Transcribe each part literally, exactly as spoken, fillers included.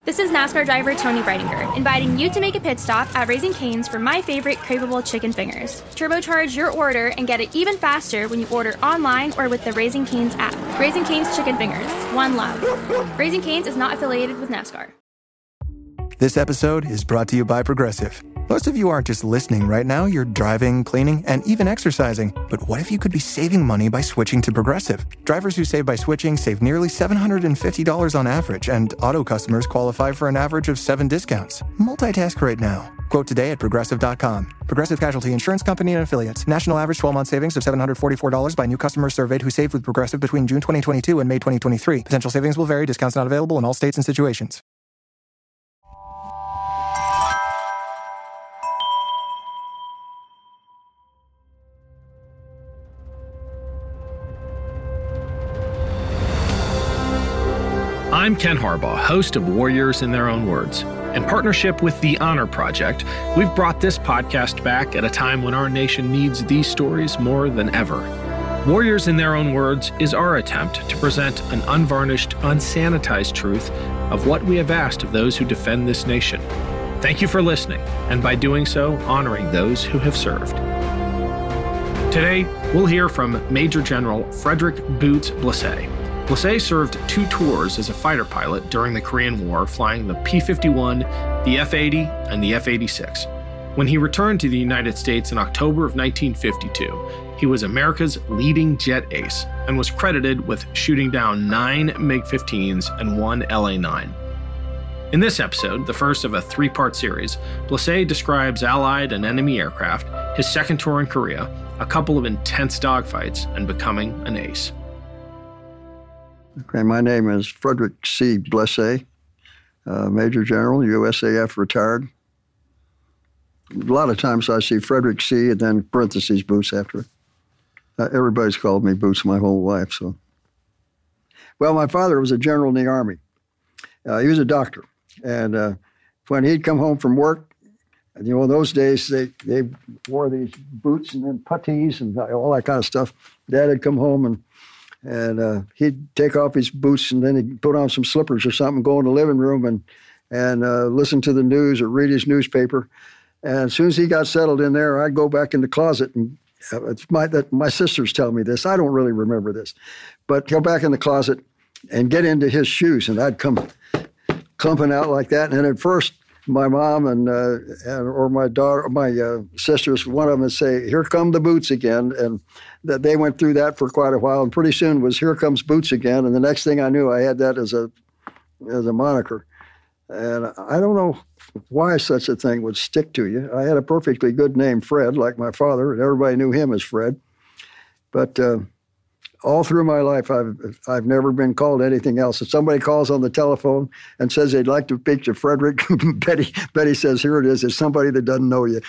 This is NASCAR driver Tony Breidinger, inviting you to make a pit stop at Raising Cane's for my favorite craveable chicken fingers. Turbocharge your order and get it even faster when you order online or with the Raising Cane's app. Raising Cane's Chicken Fingers, one love. Raising Cane's is not affiliated with NASCAR. This episode is brought to you by Progressive. Most of you aren't just listening right now, you're driving, cleaning, and even exercising. But what if you could be saving money by switching to Progressive? Drivers who save by switching save nearly seven hundred fifty dollars on average, and auto customers qualify for an average of seven discounts. Multitask right now. Quote today at Progressive dot com. Progressive Casualty Insurance Company and Affiliates. National average twelve-month savings of seven hundred forty-four dollars by new customers surveyed who saved with Progressive between June twenty twenty-two and May twenty twenty-three. Potential savings will vary. Discounts not available in all states and situations. I'm Ken Harbaugh, host of Warriors in Their Own Words. In partnership with the Honor Project, we've brought this podcast back at a time when our nation needs these stories more than ever. Warriors in Their Own Words is our attempt to present an unvarnished, unsanitized truth of what we have asked of those who defend this nation. Thank you for listening, and by doing so, honoring those who have served. Today, we'll hear from Major General Frederick Boots Blesse. Blesse served two tours as a fighter pilot during the Korean War, flying the P fifty-one, the F eighty, and the F eighty-six. When he returned to the United States in October of nineteen fifty-two, he was America's leading jet ace and was credited with shooting down nine MiG fifteens and one L A nine. In this episode, the first of a three-part series, Blesse describes Allied and enemy aircraft, his second tour in Korea, a couple of intense dogfights, and becoming an ace. Okay, my name is Frederick C. Blesse, uh, Major General, U S A F retired. A lot of times I see Frederick C. and then parentheses Boots after it. Uh, everybody's called me Boots my whole life. So, well, my father was a general in the Army. Uh, he was a doctor. And uh, when he'd come home from work, you know, in those days, they, they wore these boots and then puttees and all that kind of stuff. Dad would come home and And uh, he'd take off his boots and then he'd put on some slippers or something, go in the living room and and uh, listen to the news or read his newspaper. And as soon as he got settled in there, I'd go back in the closet. And uh, it's my that my sisters tell me this. I don't really remember this. But go back in the closet and get into his shoes. And I'd come clumping out like that. And at first, my mom and, uh, and or my daughter, my uh, sisters, one of them would say, "Here come the boots again." And that they went through that for quite a while. And pretty soon was "Here comes Boots again." And the next thing I knew, I had that as a as a moniker. And I don't know why such a thing would stick to you. I had a perfectly good name, Fred, like my father, and everybody knew him as Fred. But uh, all through my life, I've I've never been called anything else. If somebody calls on the telephone and says they'd like to speak to Frederick, Betty Betty says, "Here it is. It's somebody that doesn't know you."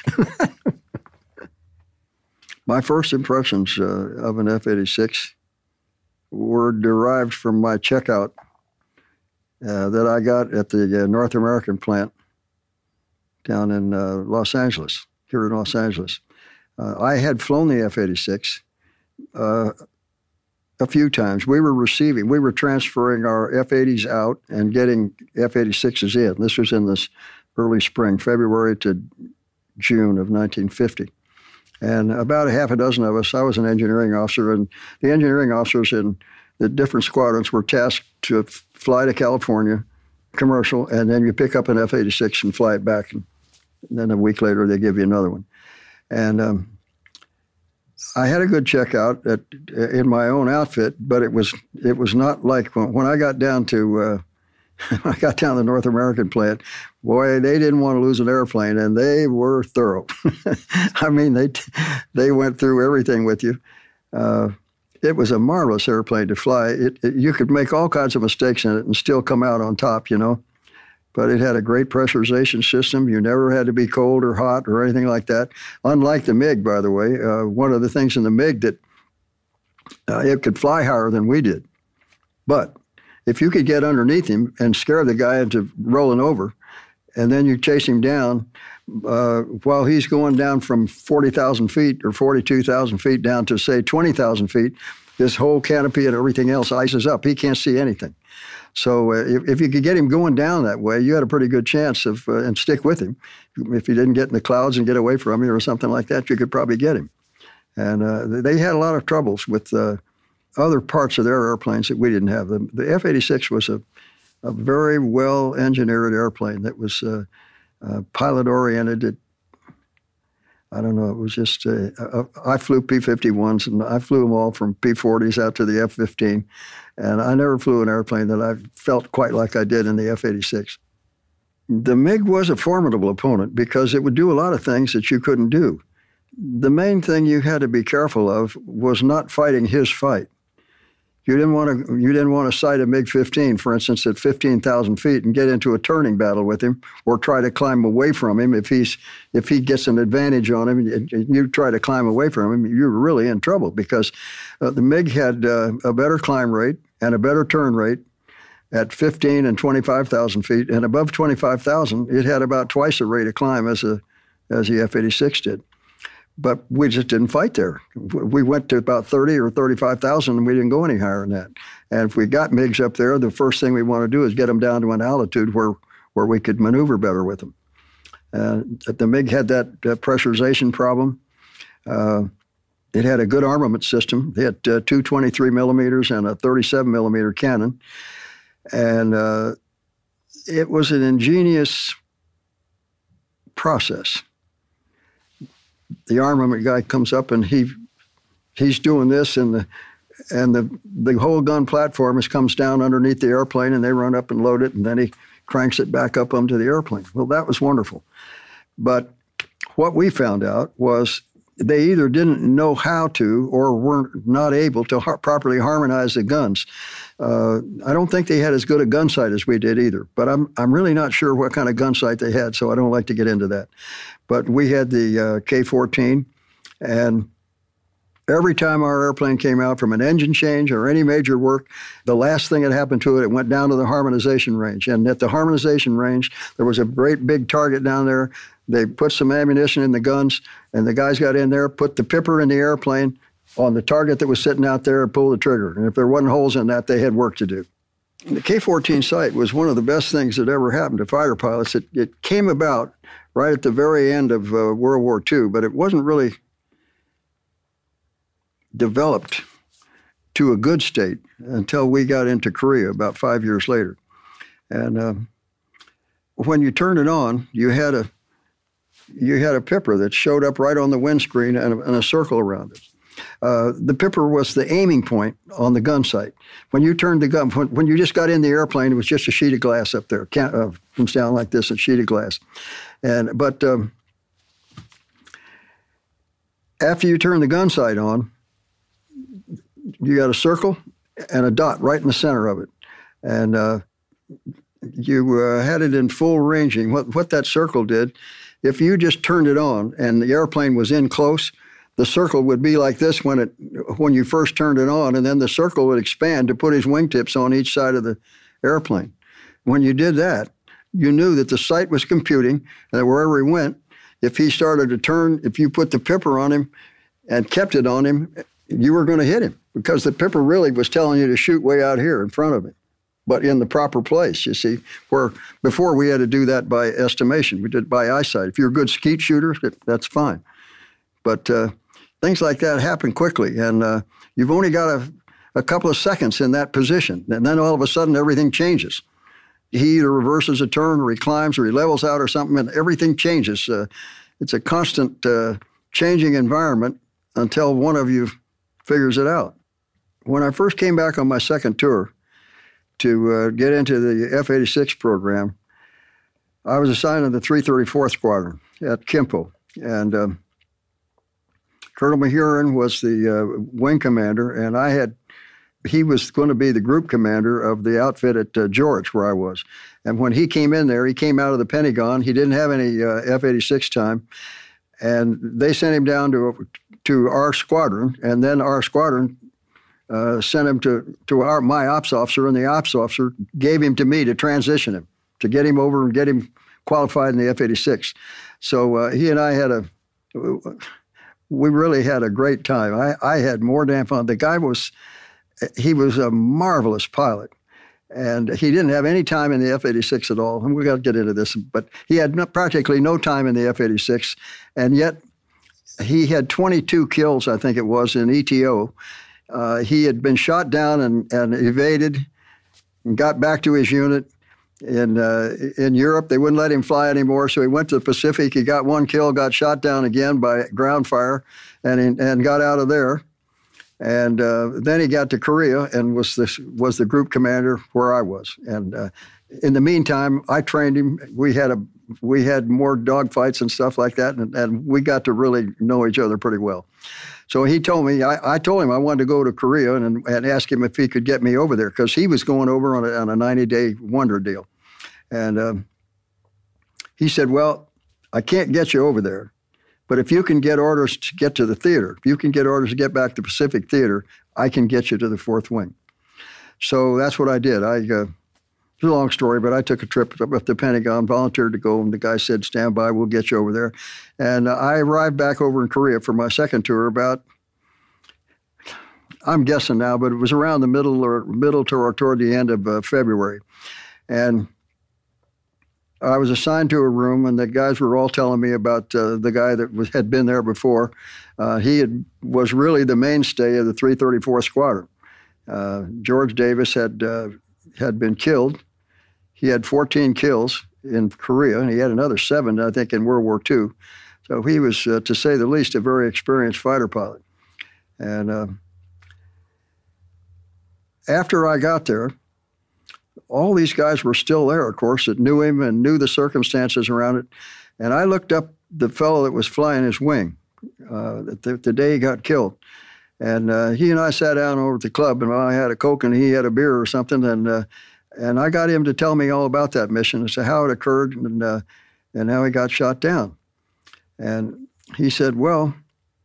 My first impressions uh, of an F eighty-six were derived from my checkout uh, that I got at the uh, North American plant down in uh, Los Angeles, here in Los Angeles. Uh, I had flown the F eighty-six uh, a few times. We were receiving, we were transferring our F eighties out and getting F eighty-sixes in. This was in this early spring, February to June of nineteen fifty. And about a half a dozen of us, I was an engineering officer, and the engineering officers in the different squadrons were tasked to f- fly to California, commercial, and then you pick up an F eighty-six and fly it back. And then a week later, they give you another one. And um, I had a good checkout at, in my own outfit, but it was it was not like when, when I got down to uh, I got down to the North American plant. Boy, they didn't want to lose an airplane, and they were thorough. I mean, they they went through everything with you. Uh, it was a marvelous airplane to fly. It, it, you could make all kinds of mistakes in it and still come out on top, you know. But it had a great pressurization system. You never had to be cold or hot or anything like that. Unlike the MiG, by the way, uh, one of the things in the MiG that uh, it could fly higher than we did. But if you could get underneath him and scare the guy into rolling over, and then you chase him down uh, while he's going down from forty thousand feet or forty-two thousand feet down to, say, twenty thousand feet, his whole canopy and everything else ices up. He can't see anything. So uh, if, if you could get him going down that way, you had a pretty good chance of, uh, and stick with him. If you didn't get in the clouds and get away from him or something like that, you could probably get him. And uh, they had a lot of troubles with uh, other parts of their airplanes that we didn't have. The, the F eighty-six was a, a very well-engineered airplane that was uh, uh, pilot-oriented. It, I don't know, it was just, uh, uh, I flew P fifty-ones, and I flew them all from P forties out to the F fifteen, and I never flew an airplane that I felt quite like I did in the F eighty-six. The MiG was a formidable opponent because it would do a lot of things that you couldn't do. The main thing you had to be careful of was not fighting his fight. You didn't want to. You didn't want to sight a MiG fifteen, for instance, at fifteen thousand feet and get into a turning battle with him, or try to climb away from him. If he's if he gets an advantage on him, and you try to climb away from him, you're really in trouble because uh, the MiG had uh, a better climb rate and a better turn rate at fifteen and twenty-five thousand feet, and above twenty-five thousand, it had about twice the rate of climb as a as the F eighty-six did. But we just didn't fight there. We went to about thirty or thirty-five thousand, and we didn't go any higher than that. And if we got MiGs up there, the first thing we want to do is get them down to an altitude where, where we could maneuver better with them. Uh, the MiG had that uh, pressurization problem. Uh, it had a good armament system. It had uh, two twenty-three millimeters and a thirty-seven millimeter cannon. And uh, it was an ingenious process. The armament guy comes up and he he's doing this, and the and the the whole gun platform is comes down underneath the airplane, and they run up and load it, and then he cranks it back up onto the airplane. Well, that was wonderful. But what we found out was they either didn't know how to or weren't not able to ha- properly harmonize the guns. Uh, I don't think they had as good a gun sight as we did either, but I'm I'm really not sure what kind of gun sight they had, so I don't like to get into that. But we had the uh, K fourteen, and every time our airplane came out from an engine change or any major work, the last thing that happened to it, it went down to the harmonization range. And at the harmonization range, there was a great big target down there. They put some ammunition in the guns, and the guys got in there, put the pipper in the airplane on the target that was sitting out there, and pulled the trigger. And if there wasn't holes in that, they had work to do. The K fourteen sight was one of the best things that ever happened to fighter pilots. It, it came about right at the very end of uh, World War Two, but it wasn't really developed to a good state until we got into Korea about five years later. And uh, when you turned it on, you had a you had a pipper that showed up right on the windscreen and a, and a circle around it. Uh, the pipper was the aiming point on the gun sight. When you turned the gun, when, when you just got in the airplane, it was just a sheet of glass up there. Can't, uh, comes down like this, a sheet of glass. And but um, after you turn the gun sight on, you got a circle and a dot right in the center of it. And uh, you uh, had it in full ranging. What, what that circle did, if you just turned it on and the airplane was in close, the circle would be like this when it when you first turned it on, and then the circle would expand to put his wingtips on each side of the airplane. When you did that, you knew that the sight was computing, and that wherever he went, if he started to turn, if you put the pipper on him and kept it on him, you were going to hit him, because the pipper really was telling you to shoot way out here in front of him, but in the proper place, you see, where before we had to do that by estimation. We did it by eyesight. If you're a good skeet shooter, that's fine. But uh, things like that happen quickly, and uh, you've only got a, a couple of seconds in that position, and then all of a sudden everything changes. He either reverses a turn, or he climbs, or he levels out or something, and everything changes. Uh, it's a constant uh, changing environment until one of you figures it out. When I first came back on my second tour to uh, get into the F eighty-six program, I was assigned to the three thirty-fourth Squadron at Kimpo, and um, Colonel Mahurin was the uh, wing commander, and I had, he was going to be the group commander of the outfit at uh, George, where I was. And when he came in there, he came out of the Pentagon. He didn't have any uh, F eighty-six time, and they sent him down to to our squadron, and then our squadron uh, sent him to, to our my ops officer, and the ops officer gave him to me to transition him, to get him over and get him qualified in the F eighty-six. So uh, he and I had a... we really had a great time. I, I had more damn fun. The guy was, he was a marvelous pilot. And he didn't have any time in the F eighty-six at all. And we've got to get into this. But he had no, practically no time in the F eighty-six. And yet he had twenty-two kills, I think it was, in E T O. Uh, he had been shot down and, and evaded and got back to his unit. In uh, in Europe, they wouldn't let him fly anymore, so he went to the Pacific. He got one kill, got shot down again by ground fire, and he, and got out of there. And uh, then he got to Korea and was this was the group commander where I was. And uh, in the meantime, I trained him. We had a we had more dogfights and stuff like that, and, and we got to really know each other pretty well. So he told me, I, I told him I wanted to go to Korea and, and ask him if he could get me over there, because he was going over on a, on a ninety-day wonder deal. And um, he said, well, I can't get you over there, but if you can get orders to get to the theater, if you can get orders to get back to Pacific Theater, I can get you to the Fourth Wing. So that's what I did. I uh, it's a long story, but I took a trip up at the Pentagon, volunteered to go, and the guy said, stand by, we'll get you over there. And uh, I arrived back over in Korea for my second tour about, I'm guessing now, but it was around the middle or middle to or toward the end of uh, February. And I was assigned to a room, and the guys were all telling me about uh, the guy that was, had been there before. Uh, he had, was really the mainstay of the three thirty-fourth Squadron. Uh, George Davis had uh, had been killed. He had fourteen kills in Korea, and he had another seven, I think, in World War Two. So he was, uh, to say the least, a very experienced fighter pilot. And uh, after I got there, all these guys were still there, of course, that knew him and knew the circumstances around it. And I looked up the fellow that was flying his wing uh, the, the day he got killed. And uh, he and I sat down over at the club, and I had a Coke and he had a beer or something. And uh, and I got him to tell me all about that mission, as to how it occurred and, uh, and how he got shot down. And he said, well,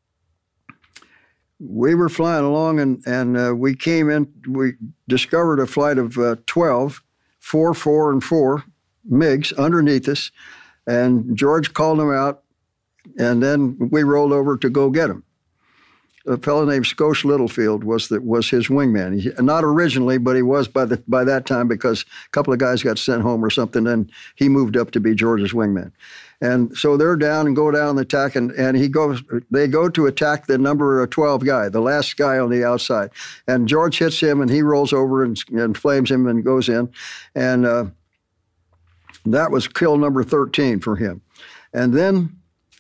we were flying along, and, and uh, we came in, we discovered a flight of uh, twelve, four, four, and four MiGs underneath us, and George called them out, and then we rolled over to go get them. A fellow named Scosh Littlefield was the, was his wingman. He, not originally, but he was by the by that time, because a couple of guys got sent home or something, and he moved up to be George's wingman. And so they're down and go down the attack, and, and he goes. They go to attack the number twelve guy, the last guy on the outside. And George hits him, and he rolls over and, and flames him and goes in. And uh, that was kill number thirteen for him. And then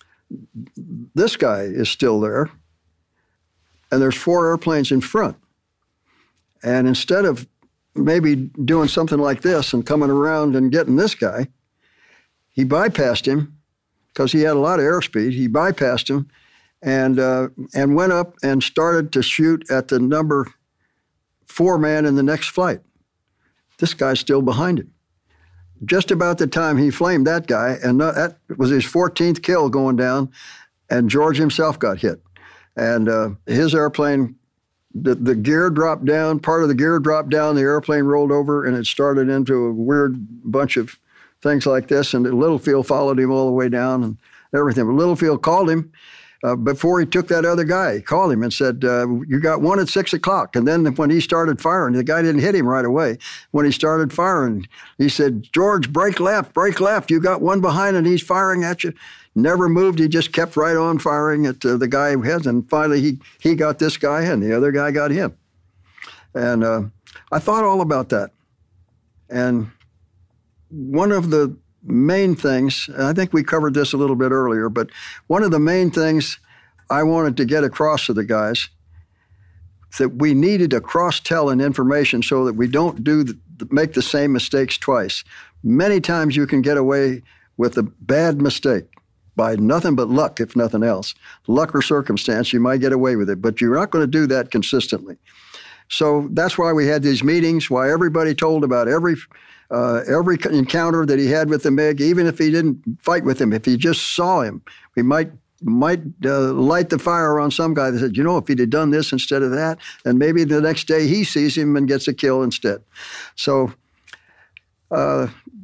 this guy is still there, and there's four airplanes in front. And instead of maybe doing something like this and coming around and getting this guy, he bypassed him because he had a lot of airspeed. He bypassed him and uh, and went up and started to shoot at the number four man in the next flight. This guy's still behind him. Just about the time he flamed that guy, and that was his fourteenth kill going down, and George himself got hit. And uh, his airplane, the, the gear dropped down, part of the gear dropped down, the airplane rolled over, and it started into a weird bunch of things like this, and Littlefield followed him all the way down and everything. But Littlefield called him uh, before he took that other guy. He called him and said, uh, you got one at six o'clock. And then when he started firing, the guy didn't hit him right away. When he started firing, he said, George, break left, break left. You got one behind and he's firing at you. Never moved. He just kept right on firing at uh, the guy who has. And finally, he, he got this guy and the other guy got him. And uh, I thought all about that. And one of the main things, and I think we covered this a little bit earlier, but one of the main things I wanted to get across to the guys, that we needed to cross-tell in information so that we don't do the, make the same mistakes twice. Many times you can get away with a bad mistake by nothing but luck, if nothing else. Luck or circumstance, you might get away with it, but you're not going to do that consistently. So that's why we had these meetings, why everybody told about every Uh, every encounter that he had with the MiG, even if he didn't fight with him, if he just saw him, we might might uh, light the fire on some guy that said, you know, if he'd have done this instead of that, then maybe the next day he sees him and gets a kill instead. So uh,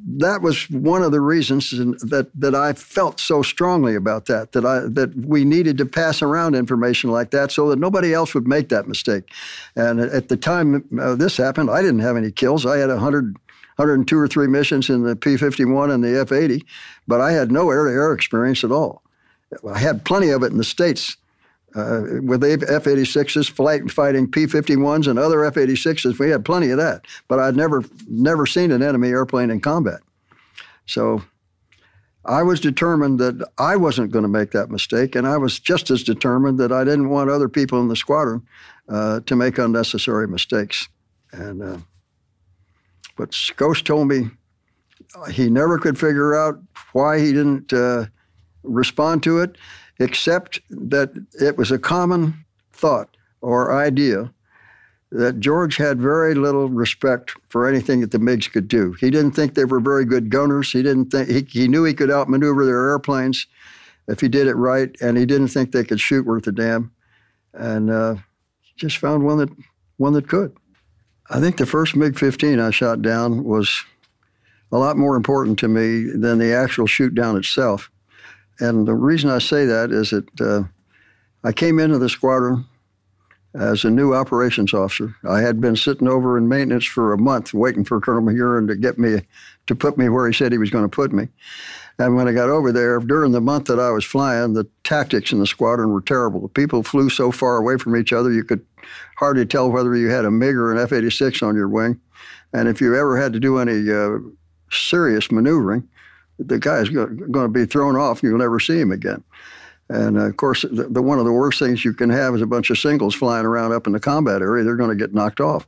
that was one of the reasons that that I felt so strongly about that, that I that we needed to pass around information like that so that nobody else would make that mistake. And at the time uh, this happened, I didn't have any kills. I had one hundred, one hundred two or three missions in the P fifty-one and the F eighty, but I had no air-to-air experience at all. I had plenty of it in the States. Uh, with F eighty-sixes, flight fighting P fifty-ones and other F eighty-sixes, we had plenty of that. But I'd never never seen an enemy airplane in combat. So I was determined that I wasn't going to make that mistake, and I was just as determined that I didn't want other people in the squadron uh, to make unnecessary mistakes. And uh, but Scose told me he never could figure out why he didn't uh, respond to it, except that it was a common thought or idea that George had very little respect for anything that the MiGs could do. He didn't think they were very good gunners. He didn't think he, he knew he could outmaneuver their airplanes if he did it right, and he didn't think they could shoot worth a damn. And uh, just found one that one that could. I think the first MiG fifteen I shot down was a lot more important to me than the actual shoot down itself. And the reason I say that is that uh, I came into the squadron as a new operations officer. I had been sitting over in maintenance for a month waiting for Colonel Mahurin to get me, to put me where he said he was going to put me. And when I got over there, during the month that I was flying, the tactics in the squadron were terrible. The people flew so far away from each other, you could hardly tell whether you had a MiG or an F eighty-six on your wing. And if you ever had to do any uh, serious maneuvering, the guy's going to be thrown off and you'll never see him again. And, uh, of course, the, the one of the worst things you can have is a bunch of singles flying around up in the combat area. They're going to get knocked off.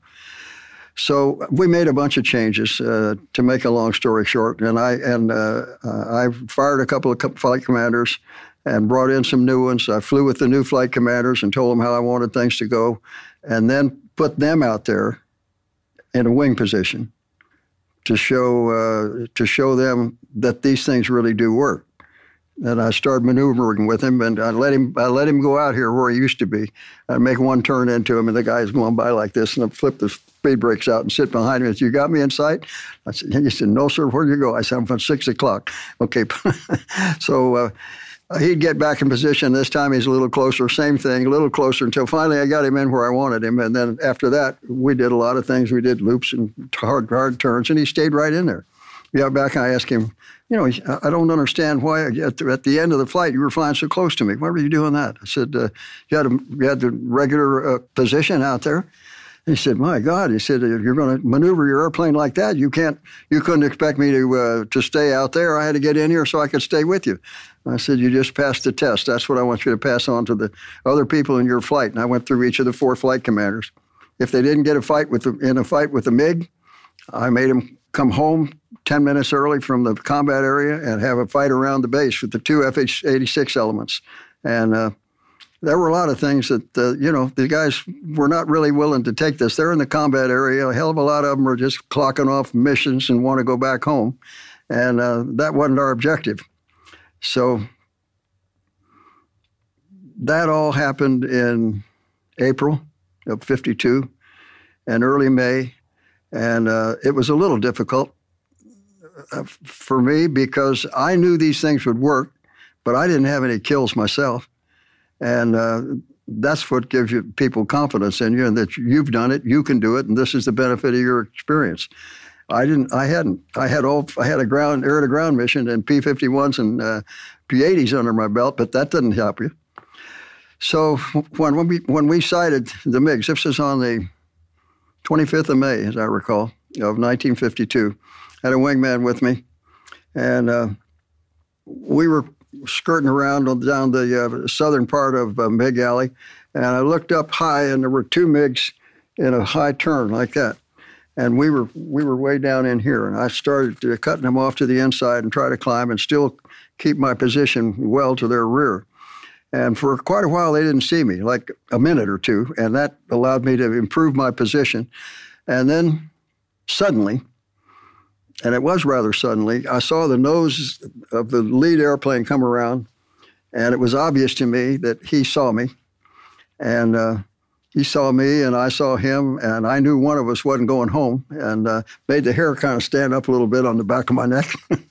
So we made a bunch of changes, uh, to make a long story short. And I and uh, uh, I fired a couple of flight commanders and brought in some new ones. I flew with the new flight commanders and told them how I wanted things to go, and then put them out there in a wing position to show uh, to show them that these things really do work. And I started maneuvering with him, and I let him I let him go out here where he used to be. I'd make one turn into him, and the guy's going by like this, and I'd flip the speed brakes out and sit behind him. He said, "You got me in sight?" I said, he said, "No, sir, where'd you go?" I said, "I'm from six o'clock. Okay. So uh, he'd get back in position. This time he's a little closer, same thing, a little closer, until finally I got him in where I wanted him. And then after that, we did a lot of things. We did loops and hard, hard turns, and he stayed right in there. We got back and I asked him, you know, I don't understand why at the, at the end of the flight you were flying so close to me. Why were you doing that? I said, uh, you, had a, you had the regular uh, position out there. And he said, my God, he said, if you're going to maneuver your airplane like that, you can't, you couldn't expect me to uh, to stay out there. I had to get in here so I could stay with you. I said, you just passed the test. That's what I want you to pass on to the other people in your flight. And I went through each of the four flight commanders. If they didn't get a fight with the, in a fight with the MiG, I made them come home ten minutes early from the combat area and have a fight around the base with the two F eighty-six elements. And uh, there were a lot of things that, uh, you know, the guys were not really willing to take this. They're in the combat area. A hell of a lot of them are just clocking off missions and want to go back home. And uh, that wasn't our objective. So that all happened in April of fifty-two and early May. And uh, it was a little difficult uh, for me because I knew these things would work, but I didn't have any kills myself. And uh, that's what gives you people confidence in you, and that you've done it, you can do it, and this is the benefit of your experience. I didn't. I hadn't. I had all. I had a ground air to ground mission and P fifty-ones and uh, P eighties under my belt, but that didn't help you. So when when we when we sighted the MiGs, this was on the twenty-fifth of May, as I recall, of nineteen fifty-two. I had a wingman with me, and uh, we were skirting around down the uh, southern part of uh, MiG Alley, and I looked up high, and there were two MiGs in a high turn like that. And we were we were way down in here, and I started to, cutting them off to the inside and try to climb and still keep my position well to their rear. And for quite a while, they didn't see me, like a minute or two, and that allowed me to improve my position. And then suddenly, and it was rather suddenly, I saw the nose of the lead airplane come around, and it was obvious to me that he saw me. And uh, he saw me and I saw him, and I knew one of us wasn't going home, and uh, made the hair kind of stand up a little bit on the back of my neck.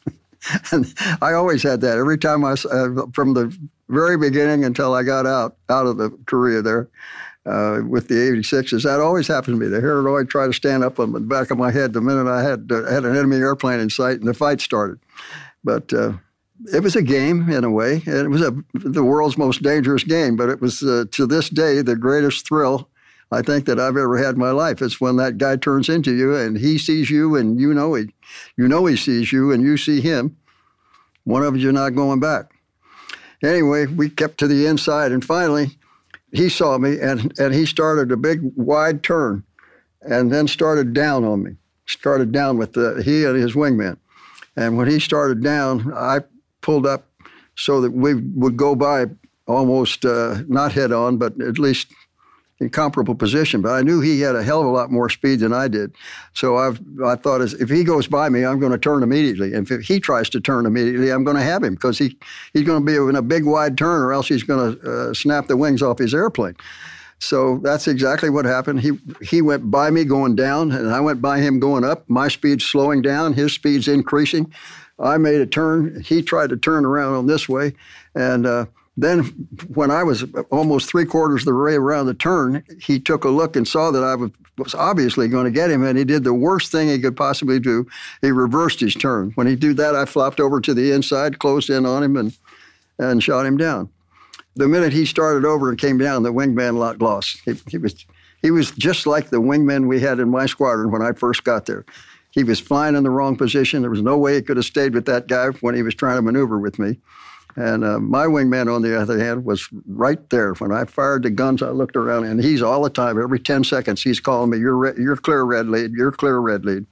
And I always had that every time I, uh, from the very beginning until I got out, out of the Korea there uh, with the eighty-sixes. That always happened to me. The hair would always try to stand up on the back of my head the minute I had uh, had an enemy airplane in sight and the fight started. But uh, it was a game in a way, and it was a, the world's most dangerous game, but it was, uh, to this day, the greatest thrill I think that I've ever had in my life. It's when that guy turns into you and he sees you and you know he, you know he sees you and you see him. One of you not going back. Anyway, we kept to the inside, and finally he saw me, and, and he started a big wide turn and then started down on me, started down with the, he and his wingman. And when he started down, I pulled up so that we would go by almost uh, not head on, but at least in comparable position. But I knew he had a hell of a lot more speed than I did. So I've, I thought, as if he goes by me, I'm going to turn immediately. And if he tries to turn immediately, I'm going to have him, because he, he's going to be in a big wide turn, or else he's going to uh, snap the wings off his airplane. So that's exactly what happened. He he went by me going down, and I went by him going up. My speed's slowing down. His speed's increasing. I made a turn. He tried to turn around on this way. And uh, then when I was almost three quarters of the way around the turn, he took a look and saw that I was, was obviously going to get him, and he did the worst thing he could possibly do. He reversed his turn. When he did that, I flopped over to the inside, closed in on him, and and shot him down. The minute he started over and came down, the wingman lot lost. He, he was he was just like the wingman we had in my squadron when I first got there. He was flying in the wrong position. There was no way he could have stayed with that guy when he was trying to maneuver with me. And uh, my wingman, on the other hand, was right there. When I fired the guns, I looked around, and he's all the time, every ten seconds, he's calling me, you're, re- you're clear, red lead, you're clear, red lead.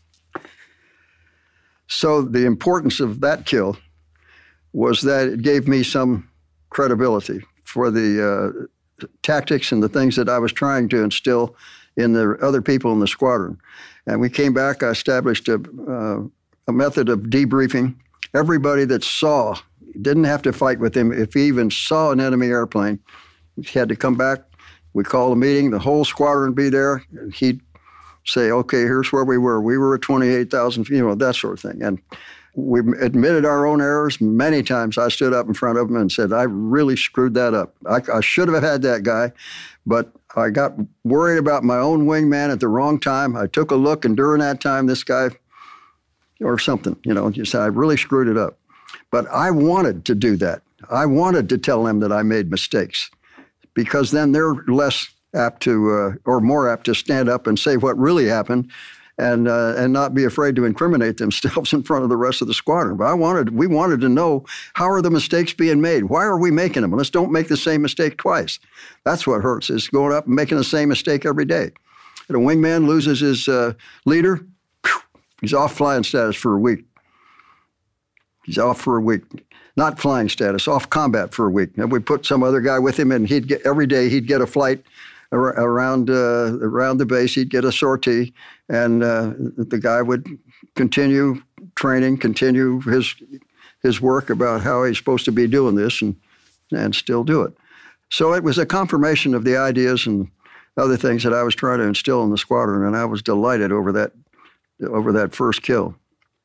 So the importance of that kill was that it gave me some credibility for the uh, tactics and the things that I was trying to instill in the other people in the squadron. And we came back, I established a, uh, a method of debriefing. Everybody that saw, didn't have to fight with him. If he even saw an enemy airplane, he had to come back. We called a meeting, the whole squadron would be there, and he'd say, okay, here's where we were. We were at twenty-eight thousand, you know, that sort of thing. And we admitted our own errors. Many times I stood up in front of him and said, I really screwed that up. I, I should have had that guy, but I got worried about my own wingman at the wrong time. I took a look, and during that time, this guy, or something, you know, just I really screwed it up. But I wanted to do that. I wanted to tell them that I made mistakes, because then they're less apt to, uh, or more apt to stand up and say what really happened, and uh, and not be afraid to incriminate themselves in front of the rest of the squadron. But I wanted, we wanted to know, how are the mistakes being made? Why are we making them? Let's don't make the same mistake twice. That's what hurts, is going up and making the same mistake every day. And a wingman loses his uh, leader, he's off flying status for a week. He's off for a week. Not flying status, off combat for a week. And we put some other guy with him, and he'd get, every day he'd get a flight ar- around uh, around the base. He'd get a sortie, and uh, the guy would continue training, continue his his work about how he's supposed to be doing this, and and still do it. So it was a confirmation of the ideas and other things that I was trying to instill in the squadron, and I was delighted over that over that first kill.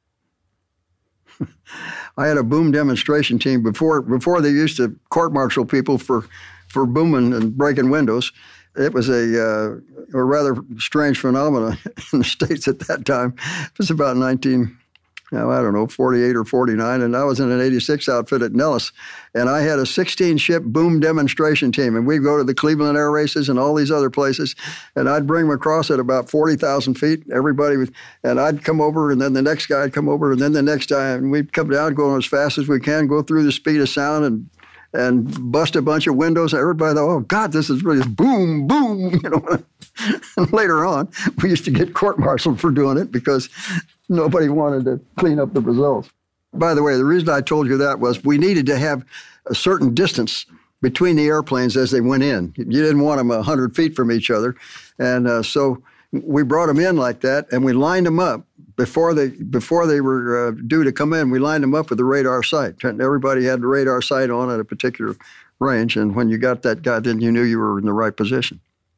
I had a boom demonstration team before before they used to court-martial people for, for booming and breaking windows. It was a, uh, a rather strange phenomenon in the States at that time. It was about nineteen, oh, I don't know, forty-eight or forty-nine, and I was in an eighty-six outfit at Nellis, and I had a sixteen-ship boom demonstration team, and we'd go to the Cleveland Air Races and all these other places, and I'd bring them across at about forty thousand feet. Everybody was, and I'd come over, and then the next guy'd come over, and then the next guy, and we'd come down, going as fast as we can, go through the speed of sound, and and bust a bunch of windows. Everybody thought, oh, God, this is really boom, boom, you know. And later on, we used to get court-martialed for doing it because nobody wanted to clean up the results. By the way, the reason I told you that was we needed to have a certain distance between the airplanes as they went in. You didn't want them one hundred feet from each other. And uh, so we brought them in like that, and we lined them up. Before they before they were uh, due to come in, we lined them up with the radar sight. And everybody had the radar sight on at a particular range, and when you got that guy, then you knew you were in the right position.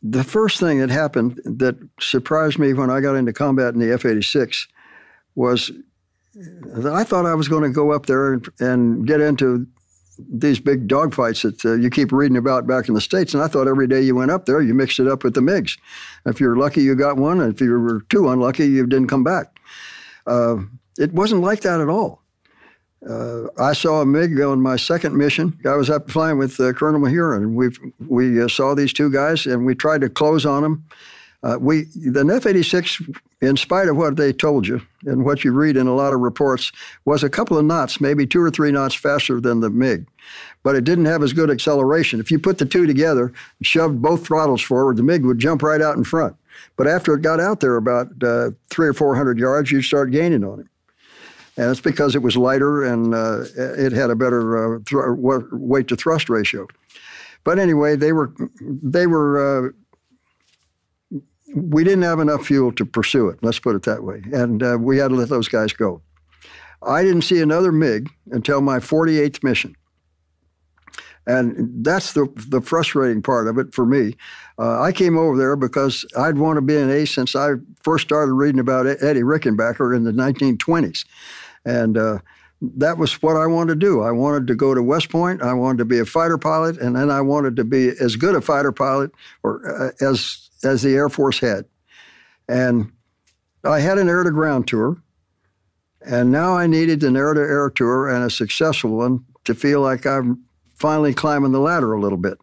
the first thing that happened that surprised me when I got into combat in the F eighty-six was that I thought I was going to go up there and, and get into these big dogfights that uh, you keep reading about back in the States. And I thought every day you went up there, you mixed it up with the MiGs. If you're lucky, you got one. And if you were too unlucky, you didn't come back. Uh, it wasn't like that at all. Uh, I saw a MiG on my second mission. I was up flying with uh, Colonel Mahurin, and we we uh, saw these two guys, and we tried to close on them. Uh, we the F eighty-six, in spite of what they told you and what you read in a lot of reports, was a couple of knots, maybe two or three knots faster than the MiG, but it didn't have as good acceleration. If you put the two together and shoved both throttles forward, the MiG would jump right out in front. But after it got out there about uh, three or four hundred yards, you'd start gaining on it. And it's because it was lighter and uh, it had a better uh, thr- weight to thrust ratio. But anyway, they were, they were. Uh, we didn't have enough fuel to pursue it. Let's put it that way, and uh, we had to let those guys go. I didn't see another MiG until my forty-eighth mission, and that's the the frustrating part of it for me. Uh, I came over there because I'd want to be an ace since I first started reading about Eddie Rickenbacker in the nineteen twenties. And uh, that was what I wanted to do. I wanted to go to West Point. I wanted to be a fighter pilot, and then I wanted to be as good a fighter pilot or uh, as as the Air Force had. And I had an air-to-ground tour, and now I needed an air-to-air tour and a successful one to feel like I'm finally climbing the ladder a little bit.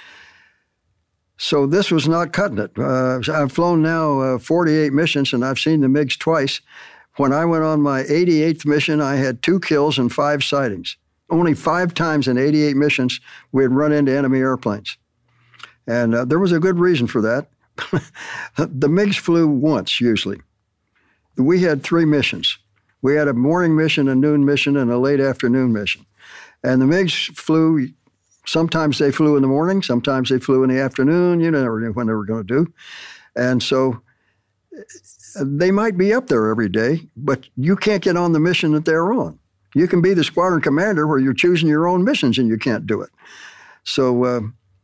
So this was not cutting it. Uh, I've flown now uh, forty-eight missions, and I've seen the MiGs twice. When I went on my eighty-eighth mission, I had two kills and five sightings. Only five times in eighty-eight missions, we had run into enemy airplanes. And uh, there was a good reason for that. The MiGs flew once, usually. We had three missions. We had a morning mission, a noon mission, and a late afternoon mission. And the MiGs flew, sometimes they flew in the morning, sometimes they flew in the afternoon. You never knew when they were going to do. And so they might be up there every day, but you can't get on the mission that they're on. You can be the squadron commander where you're choosing your own missions and you can't do it. So uh,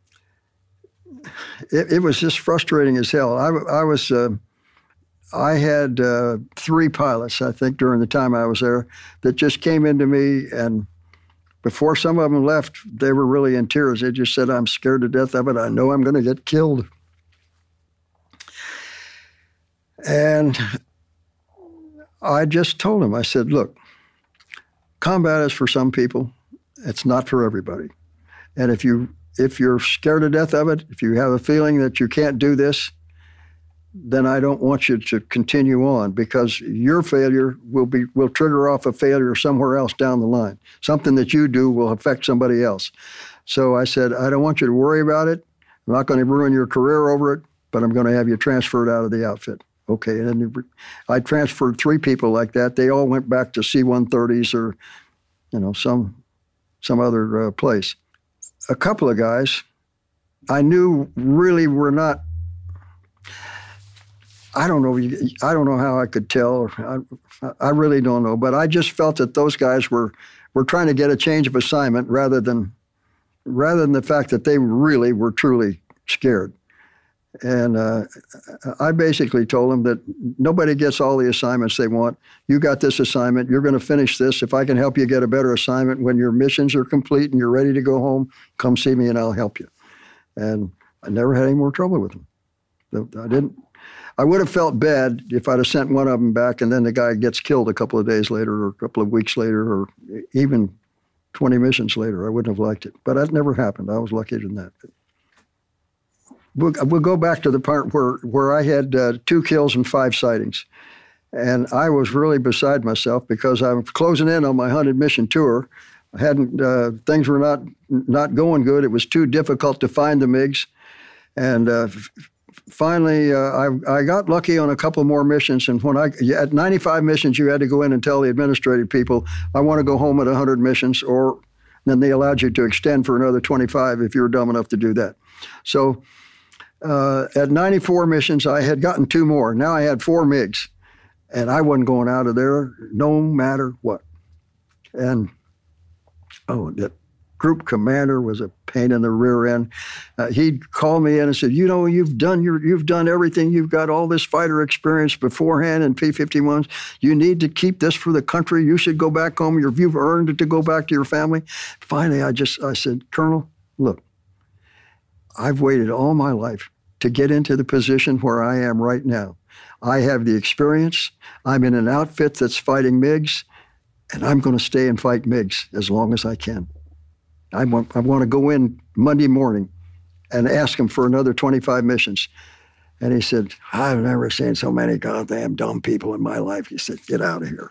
it, it was just frustrating as hell. I, I was, uh, I had uh, three pilots, I think, during the time I was there that just came into me, and before some of them left, they were really in tears. They just said, "I'm scared to death of it. I know I'm going to get killed." And I just told him, I said, "Look, combat is for some people. It's not for everybody. And if you if you're scared to death of it, if you have a feeling that you can't do this, then I don't want you to continue on, because your failure will be will trigger off a failure somewhere else down the line. Something that you do will affect somebody else." So I said, "I don't want you to worry about it. I'm not going to ruin your career over it, but I'm going to have you transferred out of the outfit." Okay, and then I transferred three people like that. They all went back to C one thirties or, you know, some some other uh, place. A couple of guys I knew really were not. I don't know. I don't know how I could tell. I, I really don't know. But I just felt that those guys were were trying to get a change of assignment rather than rather than the fact that they really were truly scared. And uh, I basically told them that nobody gets all the assignments they want. You got this assignment. You're going to finish this. If I can help you get a better assignment when your missions are complete and you're ready to go home, come see me and I'll help you. And I never had any more trouble with them. I didn't. I would have felt bad if I'd have sent one of them back and then the guy gets killed a couple of days later or a couple of weeks later or even twenty missions later. I wouldn't have liked it. But that never happened. I was lucky in that. We'll, we'll go back to the part where, where I had uh, two kills and five sightings. And I was really beside myself because I was closing in on my hunted mission tour. I hadn't, uh, things were not not going good. It was too difficult to find the MiGs. And uh, f- finally, uh, I, I got lucky on a couple more missions. And when I, at ninety-five missions, you had to go in and tell the administrative people, "I want to go home at one hundred missions," or then they allowed you to extend for another twenty-five if you were dumb enough to do that. So uh, at ninety-four missions, I had gotten two more. Now I had four MiGs, and I wasn't going out of there no matter what. And, oh, that group commander was a pain in the rear end. Uh, he'd call me in and said, you know, you've done your, you've done everything. You've got all this fighter experience beforehand in P fifty-ones. You need to keep this for the country. You should go back home. You've, you've earned it to go back to your family. Finally, I just, I said, Colonel, look, I've waited all my life to get into the position where I am right now. I have the experience. I'm in an outfit that's fighting MiGs, and I'm going to stay and fight MiGs as long as I can. I want, I want to go in Monday morning and ask him for another twenty-five missions. And he said, I've never seen so many goddamn dumb people in my life. He said, get out of here.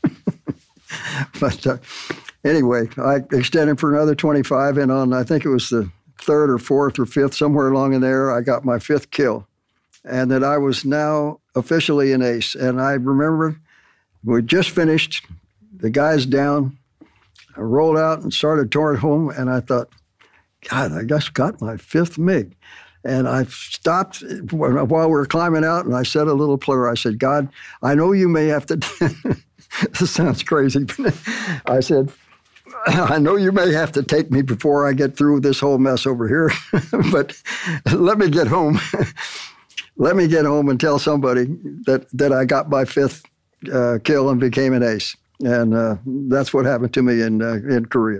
But uh, anyway, I extended for another twenty-five, and on, I think it was the third or fourth or fifth, somewhere along in there, I got my fifth kill. And that I was now officially an ace. And I remember we just finished, the guy's down, I rolled out and started toward home, and I thought, God, I just got my fifth MiG. And I stopped while we were climbing out, and I said a little prayer. I said, God, I know you may have to, this sounds crazy, but I said, I know you may have to take me before I get through this whole mess over here, but let me get home. Let me get home and tell somebody that, that I got my fifth uh, kill and became an ace. And uh, that's what happened to me in uh, in Korea.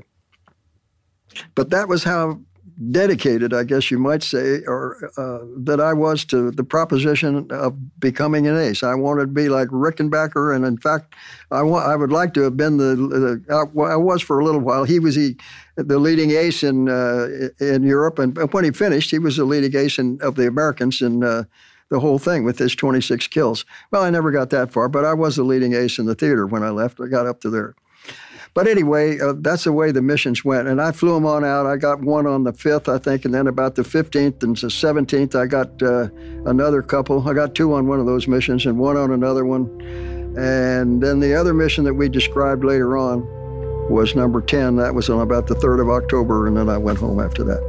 But that was how dedicated, I guess you might say, or uh, that I was to the proposition of becoming an ace. I wanted to be like Rickenbacker, and in fact, I, wa- I would like to have been the, the uh, I was for a little while. He was the, the leading ace in uh, in Europe, and when he finished, he was the leading ace in, of the Americans in uh, the whole thing with his twenty-six kills. Well, I never got that far, but I was the leading ace in the theater when I left. I got up to there. But anyway, uh, that's the way the missions went. And I flew them on out. I got one on the fifth, I think, and then about the fifteenth and the seventeenth, I got uh, another couple. I got two on one of those missions and one on another one. And then the other mission that we described later on was number ten. That was on about the third of October, and then I went home after that.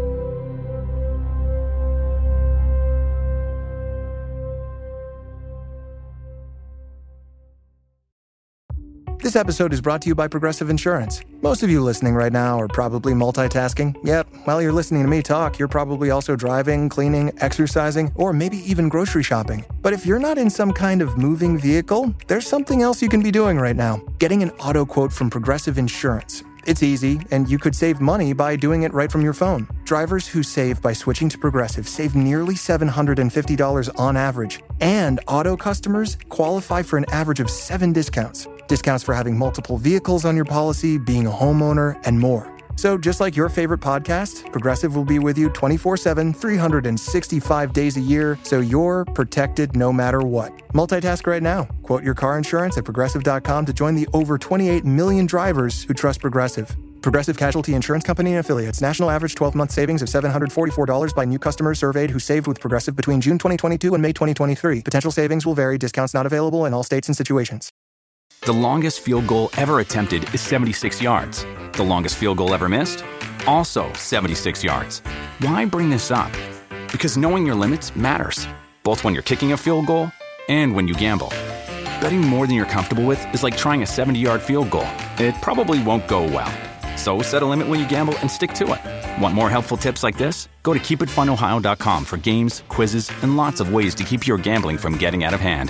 This episode is brought to you by Progressive Insurance. Most of you listening right now are probably multitasking. Yep, while you're listening to me talk, you're probably also driving, cleaning, exercising, or maybe even grocery shopping. But if you're not in some kind of moving vehicle, there's something else you can be doing right now. Getting an auto quote from Progressive Insurance. It's easy, and you could save money by doing it right from your phone. Drivers who save by switching to Progressive save nearly seven hundred fifty dollars on average. And auto customers qualify for an average of seven discounts. Discounts for having multiple vehicles on your policy, being a homeowner, and more. So just like your favorite podcast, Progressive will be with you twenty-four seven, three hundred sixty-five days a year, so you're protected no matter what. Multitask right now. Quote your car insurance at Progressive dot com to join the over twenty-eight million drivers who trust Progressive. Progressive Casualty Insurance Company and Affiliates. National average twelve-month savings of seven hundred forty-four dollars by new customers surveyed who saved with Progressive between June twenty twenty-two and May twenty twenty-three. Potential savings will vary. Discounts not available in all states and situations. The longest field goal ever attempted is seventy-six yards. The longest field goal ever missed? Also seventy-six yards. Why bring this up? Because knowing your limits matters, both when you're kicking a field goal and when you gamble. Betting more than you're comfortable with is like trying a seventy-yard field goal. It probably won't go well. So set a limit when you gamble and stick to it. Want more helpful tips like this? Go to keep it fun ohio dot com for games, quizzes, and lots of ways to keep your gambling from getting out of hand.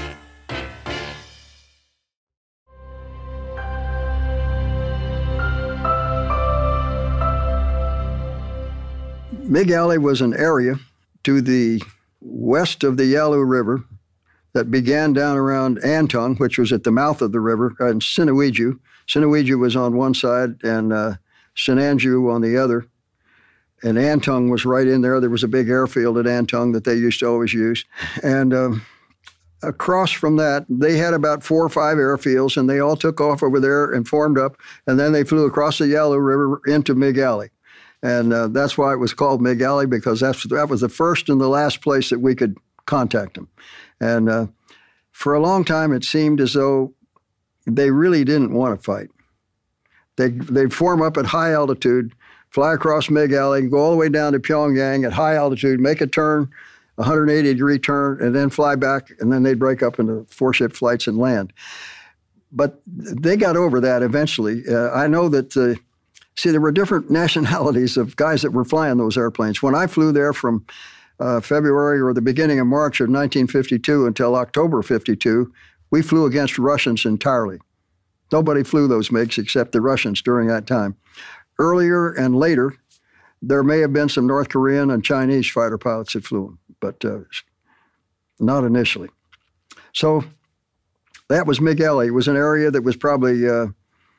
MiG Alley was an area to the west of the Yalu River that began down around Antong, which was at the mouth of the river, and Sinuiju. Sinuiju was on one side and uh, Sinanju on the other. And Antong was right in there. There was a big airfield at Antong that they used to always use. And um, across from that, they had about four or five airfields, and they all took off over there and formed up. And then they flew across the Yalu River into MiG Alley. And uh, that's why it was called MiG Alley, because that's, that was the first and the last place that we could contact them. And uh, for a long time, it seemed as though they really didn't want to fight. They, they'd form up at high altitude, fly across MiG Alley, go all the way down to Pyongyang at high altitude, make a turn, a one hundred eighty degree turn, and then fly back, and then they'd break up into four-ship flights and land. But they got over that eventually. Uh, I know that uh, See, there were different nationalities of guys that were flying those airplanes. When I flew there from uh, February or the beginning of March of nineteen fifty-two until October fifty-two, we flew against Russians entirely. Nobody flew those MiGs except the Russians during that time. Earlier and later, there may have been some North Korean and Chinese fighter pilots that flew them, but uh, not initially. So that was MiG Alley. It was an area that was probably uh,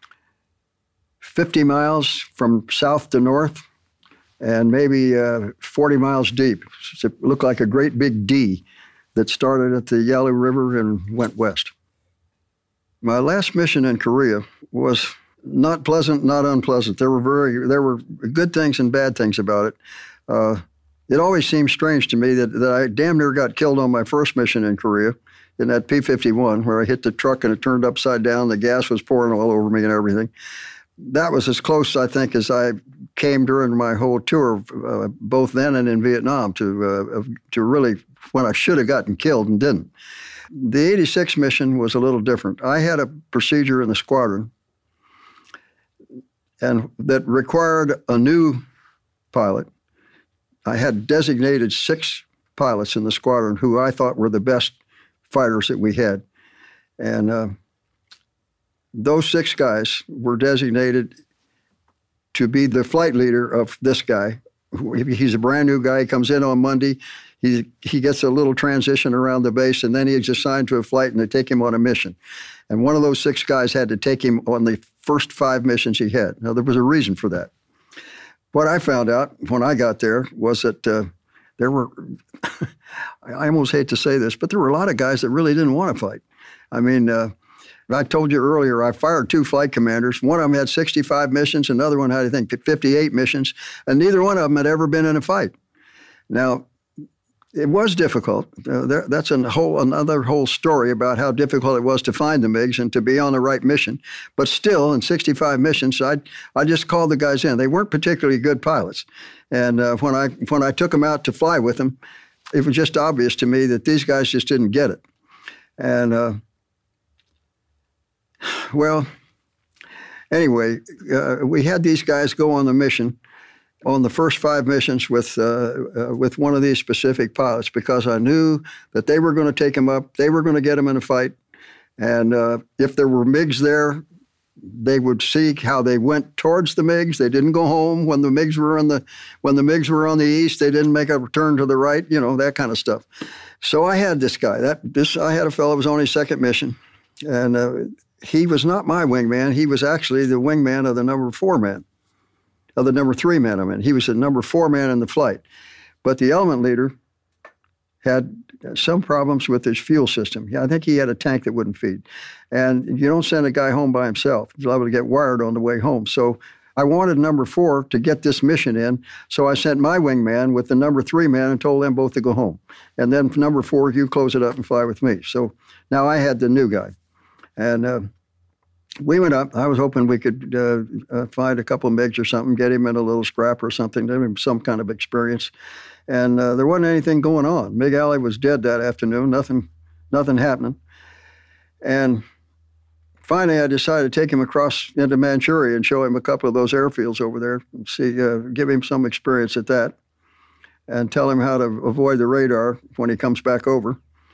fifty miles from south to north and maybe uh, forty miles deep. It looked like a great big D that started at the Yalu River and went west. My last mission in Korea was not pleasant, not unpleasant. There were very, there were good things and bad things about it. Uh, it always seemed strange to me that, that I damn near got killed on my first mission in Korea in that P fifty-one, where I hit the truck and it turned upside down. The gas was pouring all over me and everything. That was as close, I think, as I came during my whole tour, uh, both then and in Vietnam, to uh, to really when I should have gotten killed and didn't. The eighty-six mission was a little different. I had a procedure in the squadron and that required a new pilot. I had designated six pilots in the squadron who I thought were the best fighters that we had. And uh, those six guys were designated to be the flight leader of this guy. He's a brand new guy. He comes in on Monday. He, he gets a little transition around the base, and then he's assigned to a flight, and they take him on a mission. And one of those six guys had to take him on the first five missions he had. Now, there was a reason for that. What I found out when I got there was that uh, there were, I almost hate to say this, but there were a lot of guys that really didn't want to fight. I mean, uh, I told you earlier, I fired two flight commanders. One of them had sixty-five missions, another one had, I think, fifty-eight missions, and neither one of them had ever been in a fight. Now, it was difficult. Uh, there, that's a whole another whole story about how difficult it was to find the MiGs and to be on the right mission. But still, in sixty-five missions, I I just called the guys in. They weren't particularly good pilots, and uh, when I when I took them out to fly with them, it was just obvious to me that these guys just didn't get it. And uh, well, anyway, uh, we had these guys go on the mission. On the first five missions with uh, uh, with one of these specific pilots, because I knew that they were going to take him up, they were going to get him in a fight, and uh, if there were MiGs there, they would see how they went towards the MiGs. They didn't go home when the MiGs were on the when the MiGs were on the east. They didn't make a turn to the right, you know, that kind of stuff. So I had this guy. That this I had a fellow who was on his second mission, and uh, he was not my wingman. He was actually the wingman of the number four man. Of the number three man, I mean. He was the number four man in the flight. But the element leader had some problems with his fuel system. I think he had a tank that wouldn't feed. And you don't send a guy home by himself. He's liable to get wired on the way home. So I wanted number four to get this mission in, so I sent my wingman with the number three man and told them both to go home. And then number four, you close it up and fly with me. So now I had the new guy. And uh, we went up. I was hoping we could uh, uh, find a couple of MiGs or something, get him in a little scrap or something, give him some kind of experience. And uh, there wasn't anything going on. MiG Alley was dead that afternoon, nothing nothing happening. And finally, I decided to take him across into Manchuria and show him a couple of those airfields over there and see, uh, give him some experience at that and tell him how to avoid the radar when he comes back over.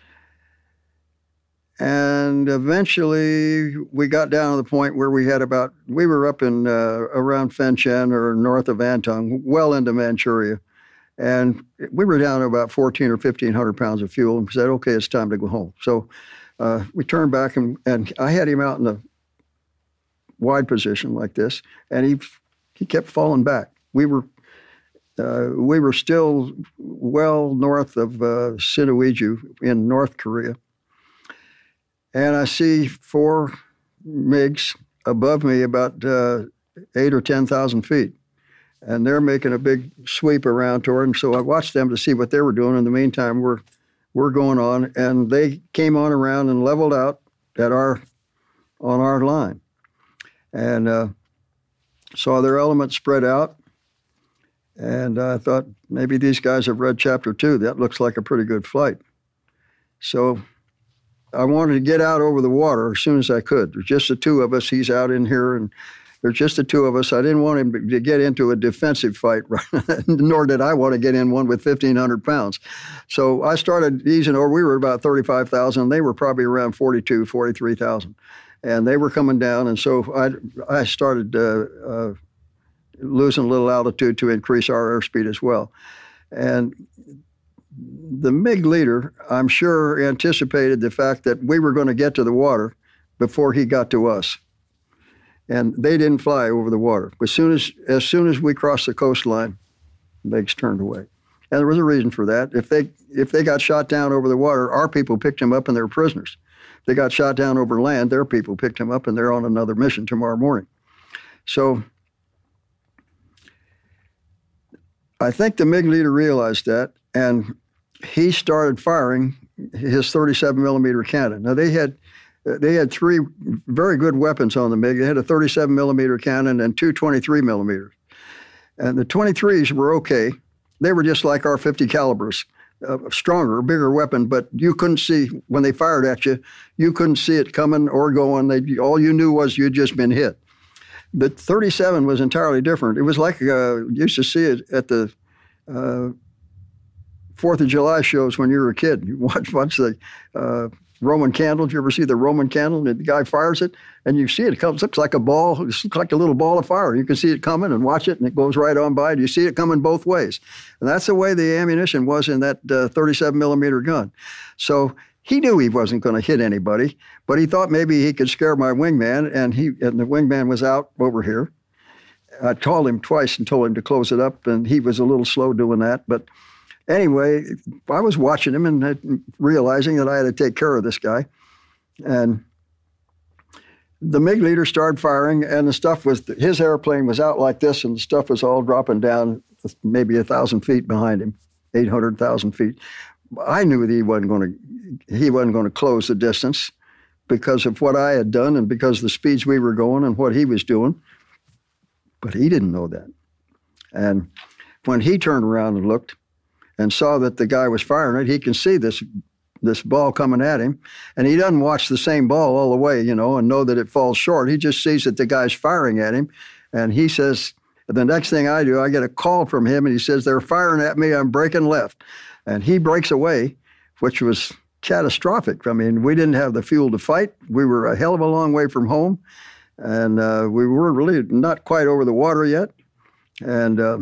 And eventually, we got down to the point where we had about, we were up in uh, around Fenchen or north of Antong, well into Manchuria. And we were down to about fourteen or fifteen hundred pounds of fuel and said, okay, it's time to go home. So uh, we turned back and, and I had him out in a wide position like this, and he he kept falling back. We were uh, we were still well north of uh, Sinuiju in North Korea. And I see four MiGs above me about uh, eight or ten thousand feet. And they're making a big sweep around toward them. So I watched them to see what they were doing. In the meantime, we're, we're going on. And they came on around and leveled out at our, on our line. And uh, saw their elements spread out. And I thought, maybe these guys have read chapter two. That looks like a pretty good flight. So I wanted to get out over the water as soon as I could. There's just the two of us. He's out in here, and There's just the two of us. I didn't want him to get into a defensive fight, nor did I want to get in one with fifteen hundred pounds. So I started easing over. We were about thirty-five thousand. They were probably around forty-two, forty-three thousand. And they were coming down, and so I, I started uh, uh, losing a little altitude to increase our airspeed as well. And the MiG leader, I'm sure, anticipated the fact that we were going to get to the water before he got to us. And they didn't fly over the water. As soon as, as soon as we crossed the coastline, MiGs turned away. And there was a reason for that. If they, if they got shot down over the water, our people picked them up and they were prisoners. If they got shot down over land, their people picked them up and they're on another mission tomorrow morning. So I think the MiG leader realized that, and he started firing his thirty-seven millimeter cannon. Now, they had they had three very good weapons on the MiG. They had a thirty-seven millimeter cannon and two twenty-three millimeters. And the twenty-threes were okay. They were just like our fifty calibers, a stronger, bigger weapon, but you couldn't see, when they fired at you, you couldn't see it coming or going. They, all you knew was you'd just been hit. The thirty-seven was entirely different. It was like, uh, you used to see it at the uh, Fourth of July shows when you were a kid. You watch, watch the uh, Roman candle. Did you ever see the Roman candle? And the guy fires it, and you see it. It comes, looks like a ball. It looks like a little ball of fire. You can see it coming and watch it, and it goes right on by. You see it coming both ways. And that's the way the ammunition was in that uh, thirty-seven millimeter gun. So he knew he wasn't going to hit anybody, but he thought maybe he could scare my wingman, and he and the wingman was out over here. I called him twice and told him to close it up, and he was a little slow doing that, but anyway, I was watching him and realizing that I had to take care of this guy. And the MiG leader started firing, and the stuff was, his airplane was out like this, and the stuff was all dropping down maybe a thousand feet behind him, eight hundred thousand feet. I knew that he wasn't going to, he wasn't going to close the distance because of what I had done and because of the speeds we were going and what he was doing. But he didn't know that. And when he turned around and looked, and saw that the guy was firing it, he can see this this ball coming at him, and he doesn't watch the same ball all the way, you know, and know that it falls short. He just sees that the guy's firing at him, and he says, the next thing I do, I get a call from him, and he says, they're firing at me, I'm breaking left. And he breaks away, which was catastrophic. I mean, we didn't have the fuel to fight. We were a hell of a long way from home, and uh, we were really not quite over the water yet, and uh,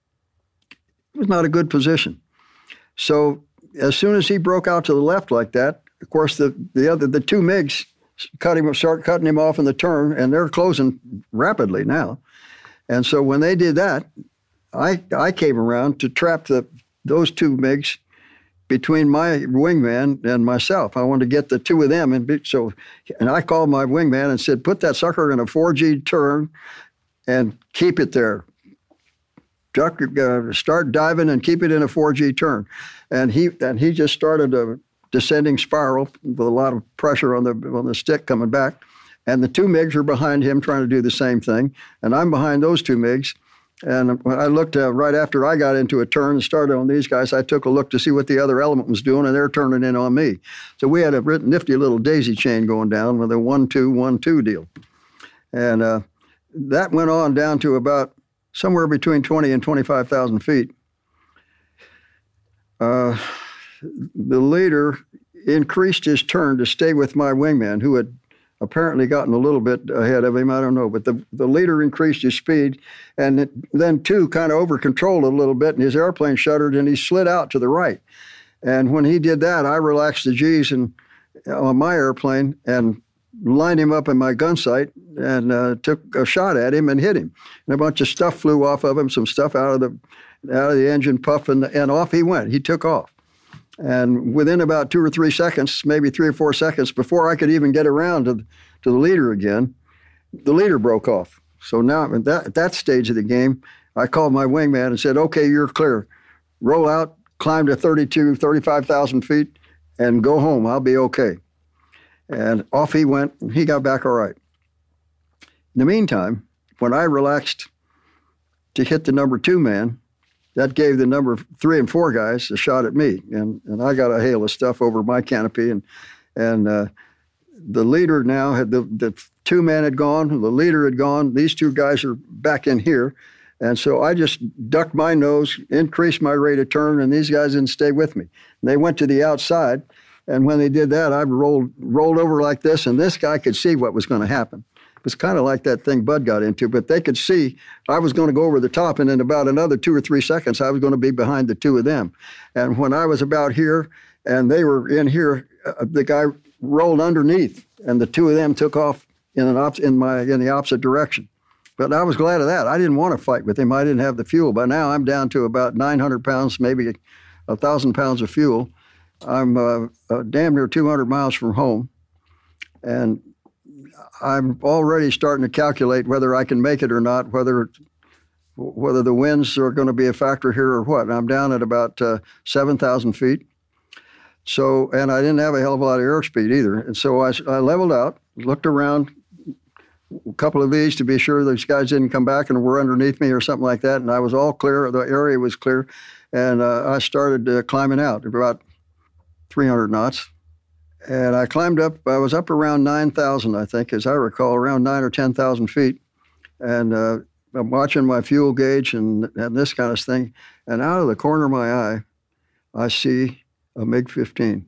it was not a good position. So as soon as he broke out to the left like that, of course, the, the other the two MiGs cut him, start cutting him off in the turn, and they're closing rapidly now. And so when they did that, I I came around to trap the those two MiGs between my wingman and myself. I wanted to get the two of them, and be, so and I called my wingman and said, "Put that sucker in a four G turn, and keep it there. Duck, uh, start diving and keep it in a four G turn." And he and he just started a descending spiral with a lot of pressure on the on the stick coming back. And the two MiGs are behind him trying to do the same thing. And I'm behind those two MiGs. And when I looked uh, right after I got into a turn and started on these guys, I took a look to see what the other element was doing, and they're turning in on me. So we had a nifty little daisy chain going down with a one two, one two deal. And uh, that went on down to about somewhere between twenty and twenty-five thousand feet. Uh, the leader increased his turn to stay with my wingman, who had apparently gotten a little bit ahead of him. I don't know, but the, the leader increased his speed, and it, then two kind of over-controlled it a little bit, and his airplane shuddered, and he slid out to the right. And when he did that, I relaxed the G's and, on my airplane and lined him up in my gun sight and uh, took a shot at him and hit him. And a bunch of stuff flew off of him, some stuff out of the out of the engine puff, and, and off he went. He took off. And within about two or three seconds, maybe three or four seconds, before I could even get around to, to the leader again, the leader broke off. So now at that, at that stage of the game, I called my wingman and said, "Okay, you're clear. Roll out, climb to thirty-two, thirty-five thousand feet, and go home. I'll be okay." And off he went, and he got back all right. In the meantime, when I relaxed to hit the number two man, that gave the number three and four guys a shot at me, and and I got a hail of stuff over my canopy, and and uh, the leader now had, the, the two men had gone, the leader had gone, these two guys are back in here. And so I just ducked my nose, increased my rate of turn, and these guys didn't stay with me. And they went to the outside, and when they did that, I rolled rolled over like this, and this guy could see what was going to happen. It was kind of like that thing Bud got into, but they could see I was going to go over the top, and in about another two or three seconds, I was going to be behind the two of them. And when I was about here, and they were in here, uh, the guy rolled underneath, and the two of them took off in an op- in my in the opposite direction. But I was glad of that. I didn't want to fight with him. I didn't have the fuel. But now I'm down to about nine hundred pounds, maybe one thousand pounds of fuel. I'm uh, uh, damn near two hundred miles from home. And I'm already starting to calculate whether I can make it or not, whether whether the winds are going to be a factor here or what. And I'm down at about uh, seven thousand feet. So, and I didn't have a hell of a lot of airspeed either. And so I, I leveled out, looked around, a couple of these to be sure those guys didn't come back and were underneath me or something like that. And I was all clear. The area was clear. And uh, I started uh, climbing out about three hundred knots. And I climbed up. I was up around nine thousand, I think, as I recall, around nine or ten thousand feet. And uh, I'm watching my fuel gauge and, and this kind of thing. And out of the corner of my eye, I see a MiG fifteen.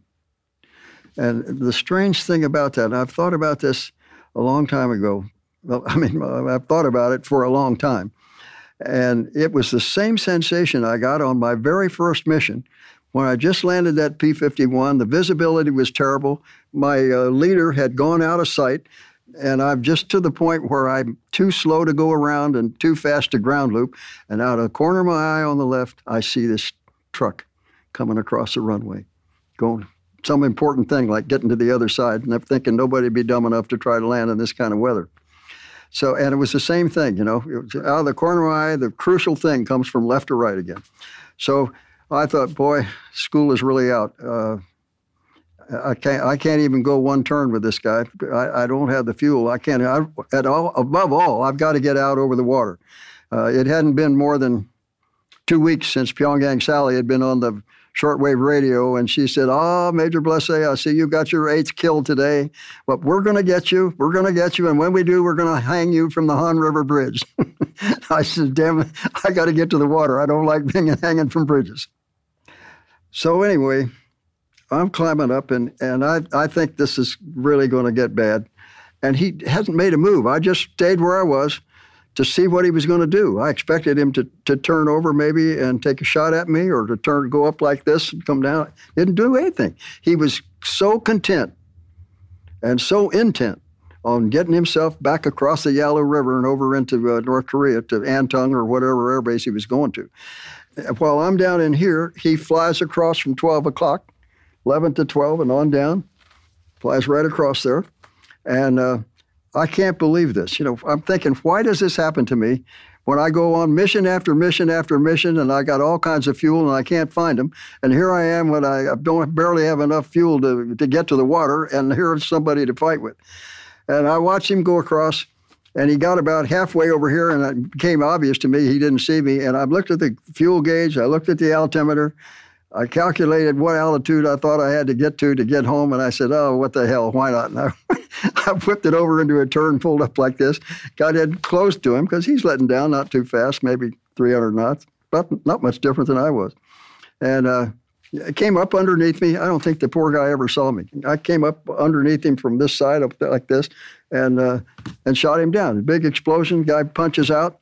And the strange thing about that, and I've thought about this a long time ago. Well, I mean, I've thought about it for a long time. And it was the same sensation I got on my very first mission when I just landed that P fifty-one. The visibility was terrible. My uh, leader had gone out of sight, and I'm just to the point where I'm too slow to go around and too fast to ground loop. And out of the corner of my eye on the left, I see this truck coming across the runway, going some important thing like getting to the other side, and I'm thinking nobody would be dumb enough to try to land in this kind of weather. So, and it was the same thing, you know, it was out of the corner of my eye, the crucial thing comes from left to right again. So I thought, boy, school is really out. Uh, I can't, I can't even go one turn with this guy. I, I don't have the fuel. I can't, I, at all, above all, I've got to get out over the water. Uh, it hadn't been more than two weeks since Pyongyang Sally had been on the shortwave radio, and she said, oh, Major Blessé, I see you got your eighth kill today, but we're going to get you. We're going to get you, and when we do, we're going to hang you from the Han River Bridge. I said, damn it, I got to get to the water. I don't like being hanging from bridges. So anyway, I'm climbing up, and, and I, I think this is really going to get bad. And he hasn't made a move. I just stayed where I was to see what he was going to do. I expected him to, to turn over maybe and take a shot at me, or to turn, go up like this and come down. Didn't do anything. He was so content and so intent on getting himself back across the Yalu River and over into uh, North Korea to Antung or whatever air base he was going to. While I'm down in here, he flies across from twelve o'clock, eleven to twelve and on down, flies right across there. And uh, I can't believe this. You know, I'm thinking, why does this happen to me when I go on mission after mission after mission and I got all kinds of fuel and I can't find them? And here I am when I don't barely have enough fuel to, to get to the water, and here's somebody to fight with. And I watched him go across, and he got about halfway over here, and it became obvious to me he didn't see me. And I looked at the fuel gauge, I looked at the altimeter, I calculated what altitude I thought I had to get to to get home, and I said, oh, what the hell, why not? And I, I whipped it over into a turn, pulled up like this, got in close to him, because he's letting down not too fast, maybe three hundred knots, but not much different than I was. And uh, it came up underneath me. I don't think the poor guy ever saw me. I came up underneath him from this side up like this and uh, and shot him down. A big explosion, guy punches out.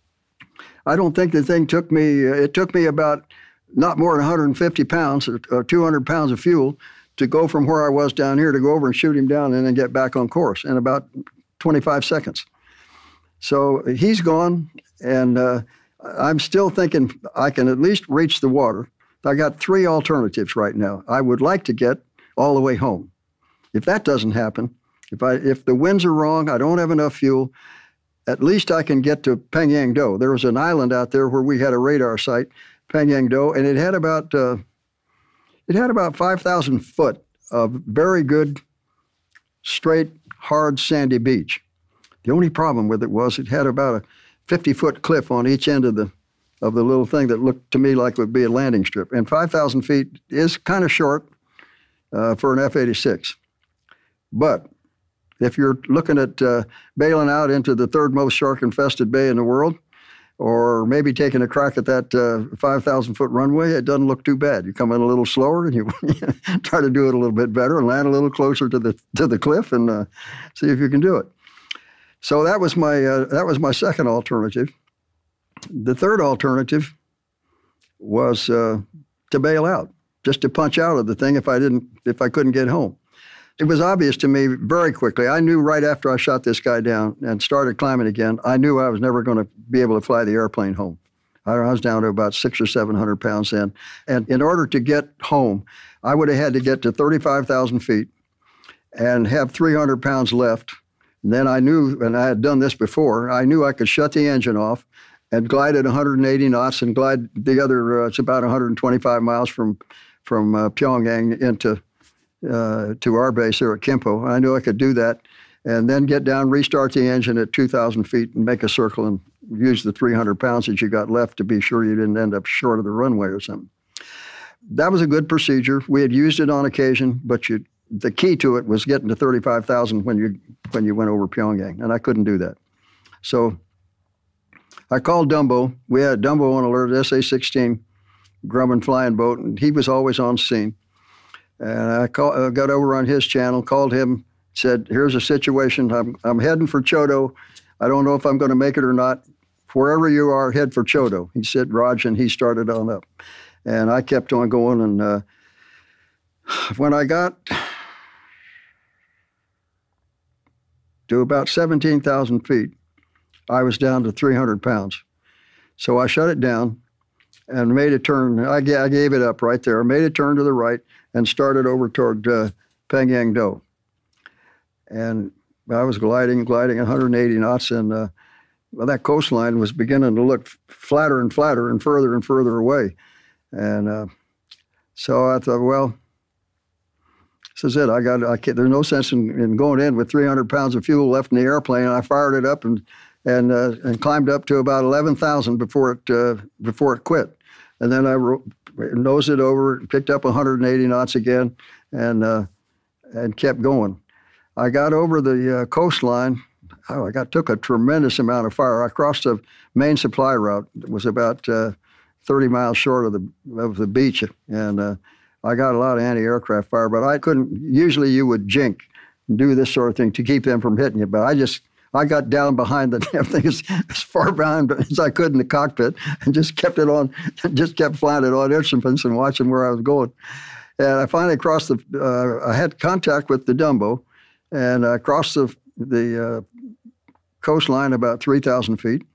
I don't think the thing took me, it took me about not more than one hundred fifty pounds or, or two hundred pounds of fuel to go from where I was down here to go over and shoot him down and then get back on course in about twenty-five seconds. So he's gone, and uh, I'm still thinking I can at least reach the water. I got three alternatives right now. I would like to get all the way home. If that doesn't happen, if I if the winds are wrong, I don't have enough fuel, at least I can get to Pengyang-do. There was an island out there where we had a radar site, Pengyang-do, and it had about uh, it had about five thousand foot of very good, straight, hard, sandy beach. The only problem with it was it had about a fifty-foot cliff on each end of the of the little thing that looked to me like it would be a landing strip. And five thousand feet is kind of short uh, for an F eighty-six. But If you're looking at uh, bailing out into the third most shark-infested bay in the world, or maybe taking a crack at that uh, five thousand foot runway, it doesn't look too bad. You come in a little slower and you try to do it a little bit better and land a little closer to the to the cliff and uh, see if you can do it. So that was my uh, that was my second alternative. The third alternative was uh, to bail out, just to punch out of the thing if I didn't if I couldn't get home. It was obvious to me very quickly. I knew right after I shot this guy down and started climbing again, I knew I was never going to be able to fly the airplane home. I was down to about six or seven hundred pounds then. And in order to get home, I would have had to get to thirty-five thousand feet and have three hundred pounds left. And then I knew, and I had done this before, I knew I could shut the engine off and glide at one hundred eighty knots and glide the other, uh, it's about one hundred twenty-five miles from, from uh, Pyongyang into Uh, to our base here at Kimpo. I knew I could do that and then get down, restart the engine at two thousand feet and make a circle and use the three hundred pounds that you got left to be sure you didn't end up short of the runway or something. That was a good procedure. We had used it on occasion, but you, the key to it was getting to thirty-five thousand when you when you went over Pyongyang, and I couldn't do that. So I called Dumbo. We had Dumbo on alert, S A sixteen Grumman flying boat, and he was always on scene. And I call, uh, got over on his channel, called him, said, here's a situation. I'm, I'm heading for Chodo. I don't know if I'm going to make it or not. Wherever you are, head for Chodo. He said, Raj, and he started on up. And I kept on going. And uh, when I got to about seventeen thousand feet, I was down to three hundred pounds. So I shut it down and made a turn. I, I gave it up right there. I made a turn to the right and started over toward uh, Pengyang-do. And I was gliding, gliding at one hundred eighty knots, and uh, well, that coastline was beginning to look flatter and flatter and further and further away. And uh, so I thought, well, this is it. I got. I can't, there's no sense in, in going in with three hundred pounds of fuel left in the airplane. And I fired it up and and uh, and climbed up to about eleven thousand before it uh, before it quit. And then I ro- nosed it over, picked up one hundred eighty knots again, and uh, and kept going. I got over the uh, coastline. Oh, I got took a tremendous amount of fire. I crossed the main supply route. It was about uh, thirty miles short of the of the beach, and uh, I got a lot of anti-aircraft fire. But I couldn't. Usually, you would jink, and do this sort of thing to keep them from hitting you. But I just I got down behind the damn thing as, as far behind as I could in the cockpit, and just kept it on, just kept flying it on instruments and watching where I was going. And I finally crossed the. Uh, I had contact with the Dumbo, and I crossed the the uh, coastline about three thousand feet,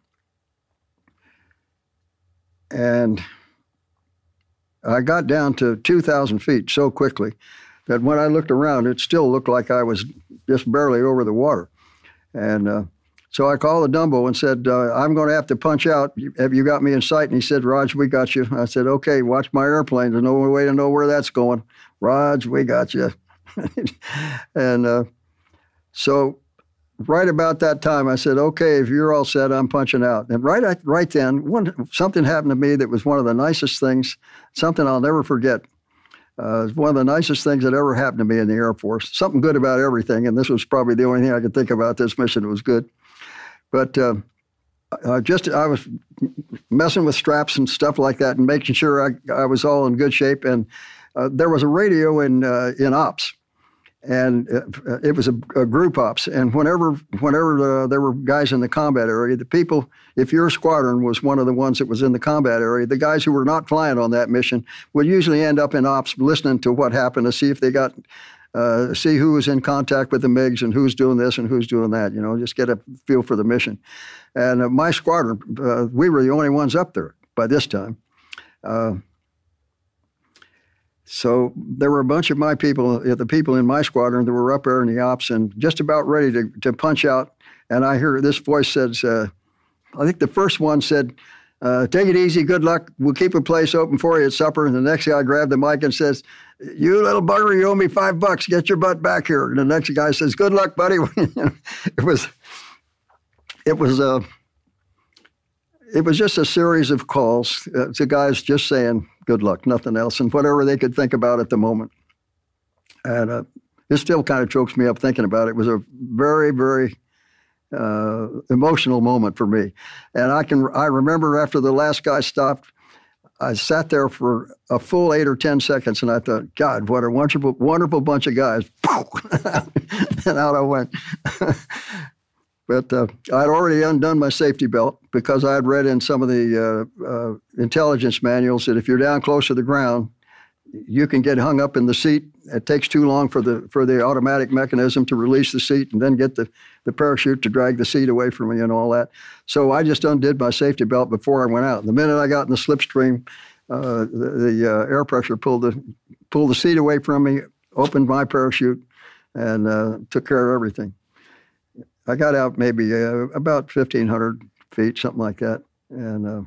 and I got down to two thousand feet so quickly that when I looked around, it still looked like I was just barely over the water. And uh, so I called the Dumbo and said, uh, I'm going to have to punch out. Have you got me in sight? And he said, Raj, we got you. I said, okay, watch my airplane. There's no way to know where that's going. Raj, we got you. and uh, so right about that time, I said, okay, if you're all set, I'm punching out. And right right then, one, something happened to me that was one of the nicest things, something I'll never forget. Uh, it was one of the nicest things that ever happened to me in the Air Force. Something good about everything, and this was probably the only thing I could think about this mission that was good. But uh, I just I was messing with straps and stuff like that and making sure I, I was all in good shape. And uh, there was a radio in uh, in ops, and uh, it was a, a group ops. And whenever whenever uh, there were guys in the combat area, the people, if your squadron was one of the ones that was in the combat area, the guys who were not flying on that mission would usually end up in ops listening to what happened to see if they got, uh, see who was in contact with the MiGs and who's doing this and who's doing that, you know, just get a feel for the mission. And uh, my squadron, uh, we were the only ones up there by this time. Uh, So there were a bunch of my people, the people in my squadron that were up there in the ops and just about ready to, to punch out. And I hear this voice says, uh, I think the first one said, uh, take it easy, good luck, we'll keep a place open for you at supper. And the next guy grabbed the mic and says, you little bugger, you owe me five bucks, get your butt back here. And the next guy says, good luck, buddy. it was, it was, uh, it was just a series of calls uh, to guys just saying, good luck, nothing else, and whatever they could think about at the moment. And uh, It still kind of chokes me up thinking about it. It was a very, very uh, emotional moment for me. And I can I remember after the last guy stopped, I sat there for a full eight or ten seconds, and I thought, God, what a wonderful, wonderful bunch of guys. And out I went. But uh, I'd already undone my safety belt because I had read in some of the uh, uh, intelligence manuals that if you're down close to the ground, you can get hung up in the seat. It takes too long for the for the automatic mechanism to release the seat and then get the, the parachute to drag the seat away from me and all that. So I just undid my safety belt before I went out. The minute I got in the slipstream, uh, the, the uh, air pressure pulled the pulled the seat away from me, opened my parachute, and uh, took care of everything. I got out maybe uh, about fifteen hundred feet, something like that. And uh,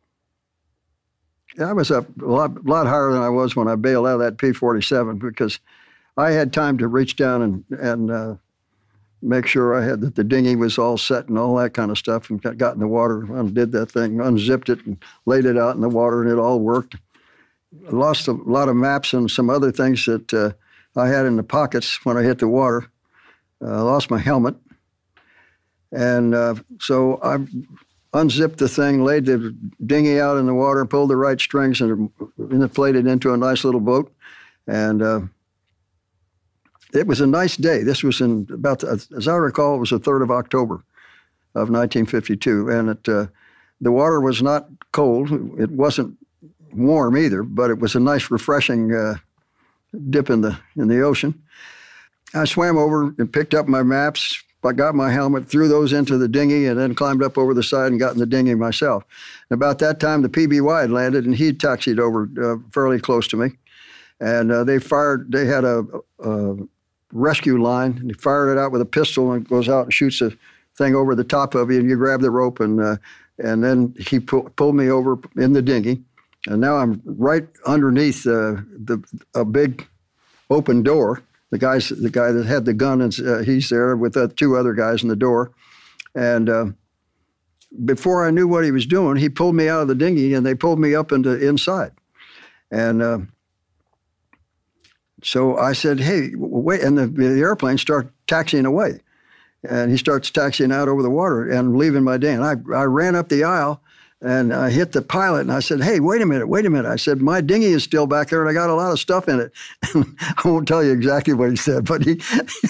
I was up a lot, lot higher than I was when I bailed out of that P forty-seven because I had time to reach down and, and uh, make sure I had that the dinghy was all set and all that kind of stuff, and got, got in the water, undid that thing, unzipped it, and laid it out in the water, and it all worked. I lost a lot of maps and some other things that uh, I had in the pockets when I hit the water. Uh, I lost my helmet. And uh, so I unzipped the thing, laid the dinghy out in the water, pulled the right strings, and inflated into a nice little boat. And uh, it was a nice day. This was in about, the, as I recall, it was the third of October of nineteen fifty-two. And it, uh, the water was not cold. It wasn't warm either, but it was a nice, refreshing uh, dip in the in the ocean. I swam over and picked up my maps. I got my helmet, threw those into the dinghy, and then climbed up over the side and got in the dinghy myself. And about that time, the P B Y had landed, and he taxied over uh, fairly close to me. And uh, they fired, they had a, a rescue line, and he fired it out with a pistol, and goes out and shoots a thing over the top of you, and you grab the rope, and uh, and then he pu- pulled me over in the dinghy. And now I'm right underneath uh, the a big open door. The guys, the guy that had the gun, and uh, he's there with uh, two other guys in the door. And uh, before I knew what he was doing, he pulled me out of the dinghy, and they pulled me up into inside. And uh, so I said, "Hey, wait!" And the, the airplane started taxiing away, and he starts taxiing out over the water and leaving my dinghy. And I, I ran up the aisle. And I hit the pilot, and I said, "Hey, wait a minute, wait a minute." I said, "My dinghy is still back there, and I got a lot of stuff in it." I won't tell you exactly what he said, but he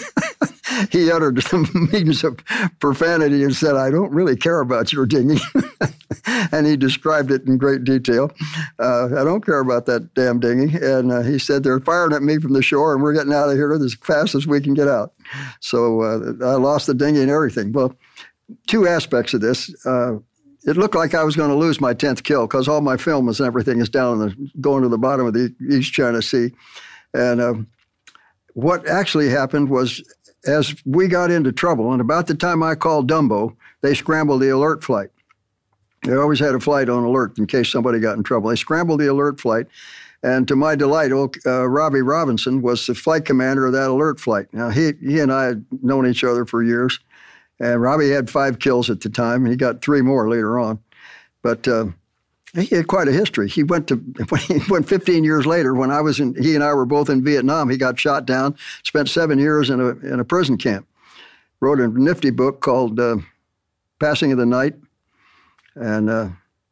he uttered some means of profanity and said, "I don't really care about your dinghy." And he described it in great detail. Uh, I don't care about that damn dinghy. And uh, he said, "They're firing at me from the shore, and we're getting out of here as fast as we can get out." So uh, I lost the dinghy and everything. Well, two aspects of this. Uh, It looked like I was going to lose my tenth kill because all my film and everything is down in the, going to the bottom of the East China Sea. And uh, what actually happened was as we got into trouble, and about the time I called Dumbo, they scrambled the alert flight. They always had a flight on alert in case somebody got in trouble. They scrambled the alert flight. And to my delight, old, uh, Robbie Robinson was the flight commander of that alert flight. Now, he, he and I had known each other for years. And Robbie had five kills at the time. He got three more later on. But uh, he had quite a history. He went to when he went fifteen years later, when I was in, he and I were both in Vietnam, he got shot down, spent seven years in a in a prison camp. Wrote a nifty book called uh, Passing of the Night. And uh,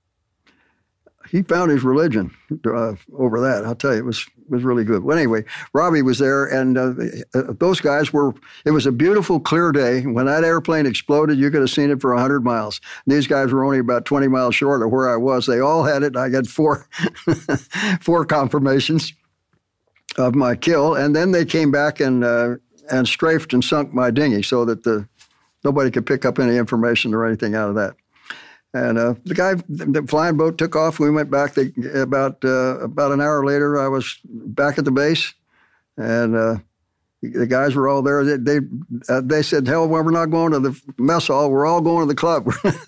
he found his religion uh, over that. I'll tell you, it was was really good. Well, anyway, Robbie was there, and uh, those guys were, it was a beautiful, clear day. When that airplane exploded, you could have seen it for one hundred miles. And these guys were only about twenty miles short of where I was. They all had it. I got four, four confirmations of my kill, and then they came back and uh, and strafed and sunk my dinghy so that the nobody could pick up any information or anything out of that. And uh, the guy, the flying boat took off. We went back. They, about uh, about an hour later, I was back at the base, and uh, the guys were all there. They they, uh, they said, "Hell, well, we're not going to the mess hall. We're all going to the club."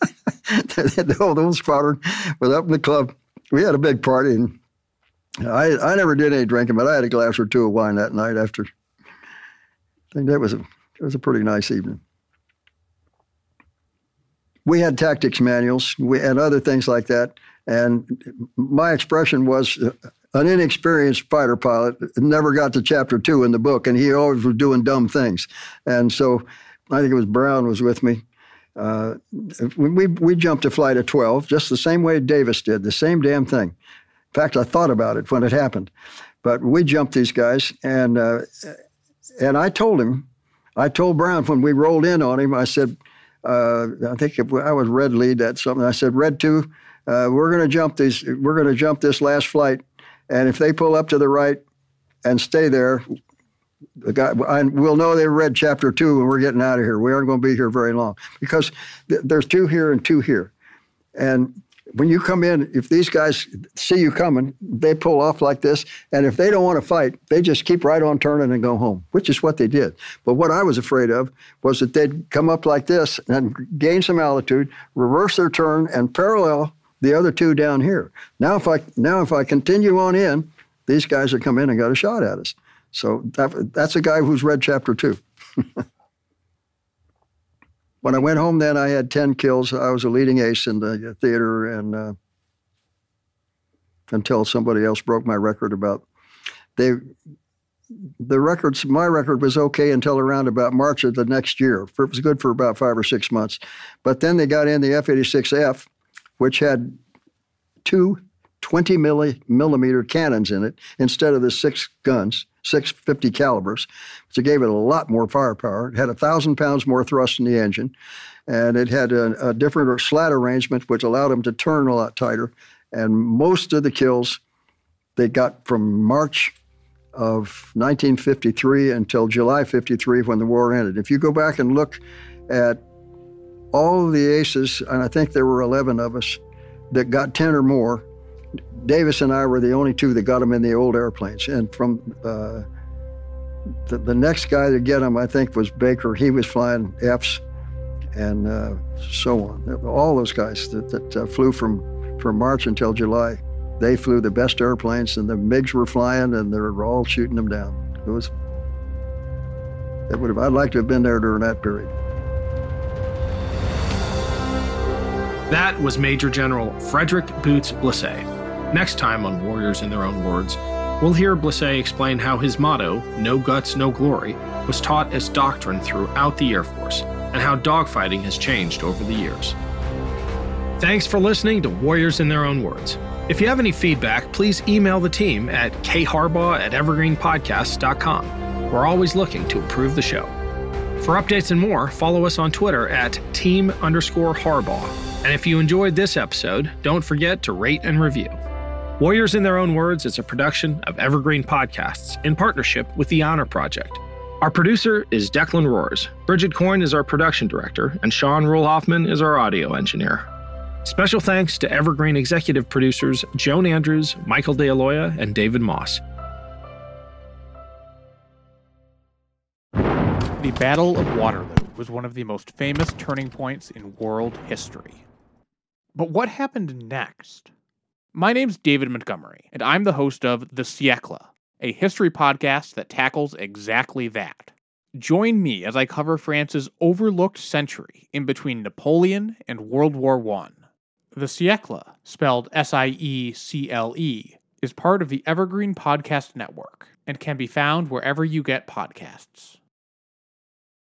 The whole, the whole squadron was up in the club. We had a big party, and I I never did any drinking, but I had a glass or two of wine that night after. I think that was a it was a pretty nice evening. We had tactics manuals we, and other things like that. And my expression was, uh, an inexperienced fighter pilot, never got to chapter two in the book, and he always was doing dumb things. And so I think it was Brown was with me. Uh, we, we jumped to flight of twelve, just the same way Davis did, the same damn thing. In fact, I thought about it when it happened. But we jumped these guys, and uh, and I told him, I told Brown when we rolled in on him, I said, uh, I think it, I was red lead at something. I said, red two, uh, we're going to jump these. We're going to jump this last flight, and if they pull up to the right and stay there, the guy, I, we'll know they read chapter two, and we're getting out of here. We aren't going to be here very long because th- there's two here and two here, and when you come in, if these guys see you coming, they pull off like this. And if they don't want to fight, they just keep right on turning and go home, which is what they did. But what I was afraid of was that they'd come up like this and gain some altitude, reverse their turn, and parallel the other two down here. Now, if I now if I continue on in, these guys would come in and got a shot at us. So that, that's a guy who's read chapter two. When I went home then, I had ten kills. I was a leading ace in the theater, and uh, until somebody else broke my record about, they, the records, my record was okay until around about March of the next year. It was good for about five or six months. But then they got in the F eighty-six F, which had two twenty millimeter cannons in it instead of the six guns. six fifty calibers, so it gave it a lot more firepower. It had a thousand pounds more thrust in the engine, and it had a, a different slat arrangement, which allowed them to turn a lot tighter. And most of the kills they got from March of nineteen fifty-three until July fifty-three when the war ended. If you go back and look at all of the aces, and I think there were eleven of us that got ten or more, Davis and I were the only two that got them in the old airplanes. And from uh, the, the next guy to get them, I think, was Baker. He was flying Fs and uh, so on. All those guys that, that uh, flew from, from March until July, they flew the best airplanes, and the MiGs were flying, and they were all shooting them down. It was, it would have, I'd like to have been there during that period. That was Major General Frederick Boots Blissett. Next time on Warriors in Their Own Words, we'll hear Blissett explain how his motto, no guts, no glory, was taught as doctrine throughout the Air Force, and how dogfighting has changed over the years. Thanks for listening to Warriors in Their Own Words. If you have any feedback, please email the team at k harbaugh at evergreen podcasts dot com. We're always looking to improve the show. For updates and more, follow us on Twitter at team underscore Harbaugh. And if you enjoyed this episode, don't forget to rate and review. Warriors in Their Own Words is a production of Evergreen Podcasts in partnership with the Honor Project. Our producer is Declan Roars. Bridget Coyne is our production director, and Sean Rule-Hoffman is our audio engineer. Special thanks to Evergreen executive producers Joan Andrews, Michael DeAloia, and David Moss. The Battle of Waterloo was one of the most famous turning points in world history. But what happened next? My name's David Montgomery, and I'm the host of The Siècle, a history podcast that tackles exactly that. Join me as I cover France's overlooked century in between Napoleon and World War One. The Siècle, spelled S I E C L E, is part of the Evergreen Podcast Network and can be found wherever you get podcasts.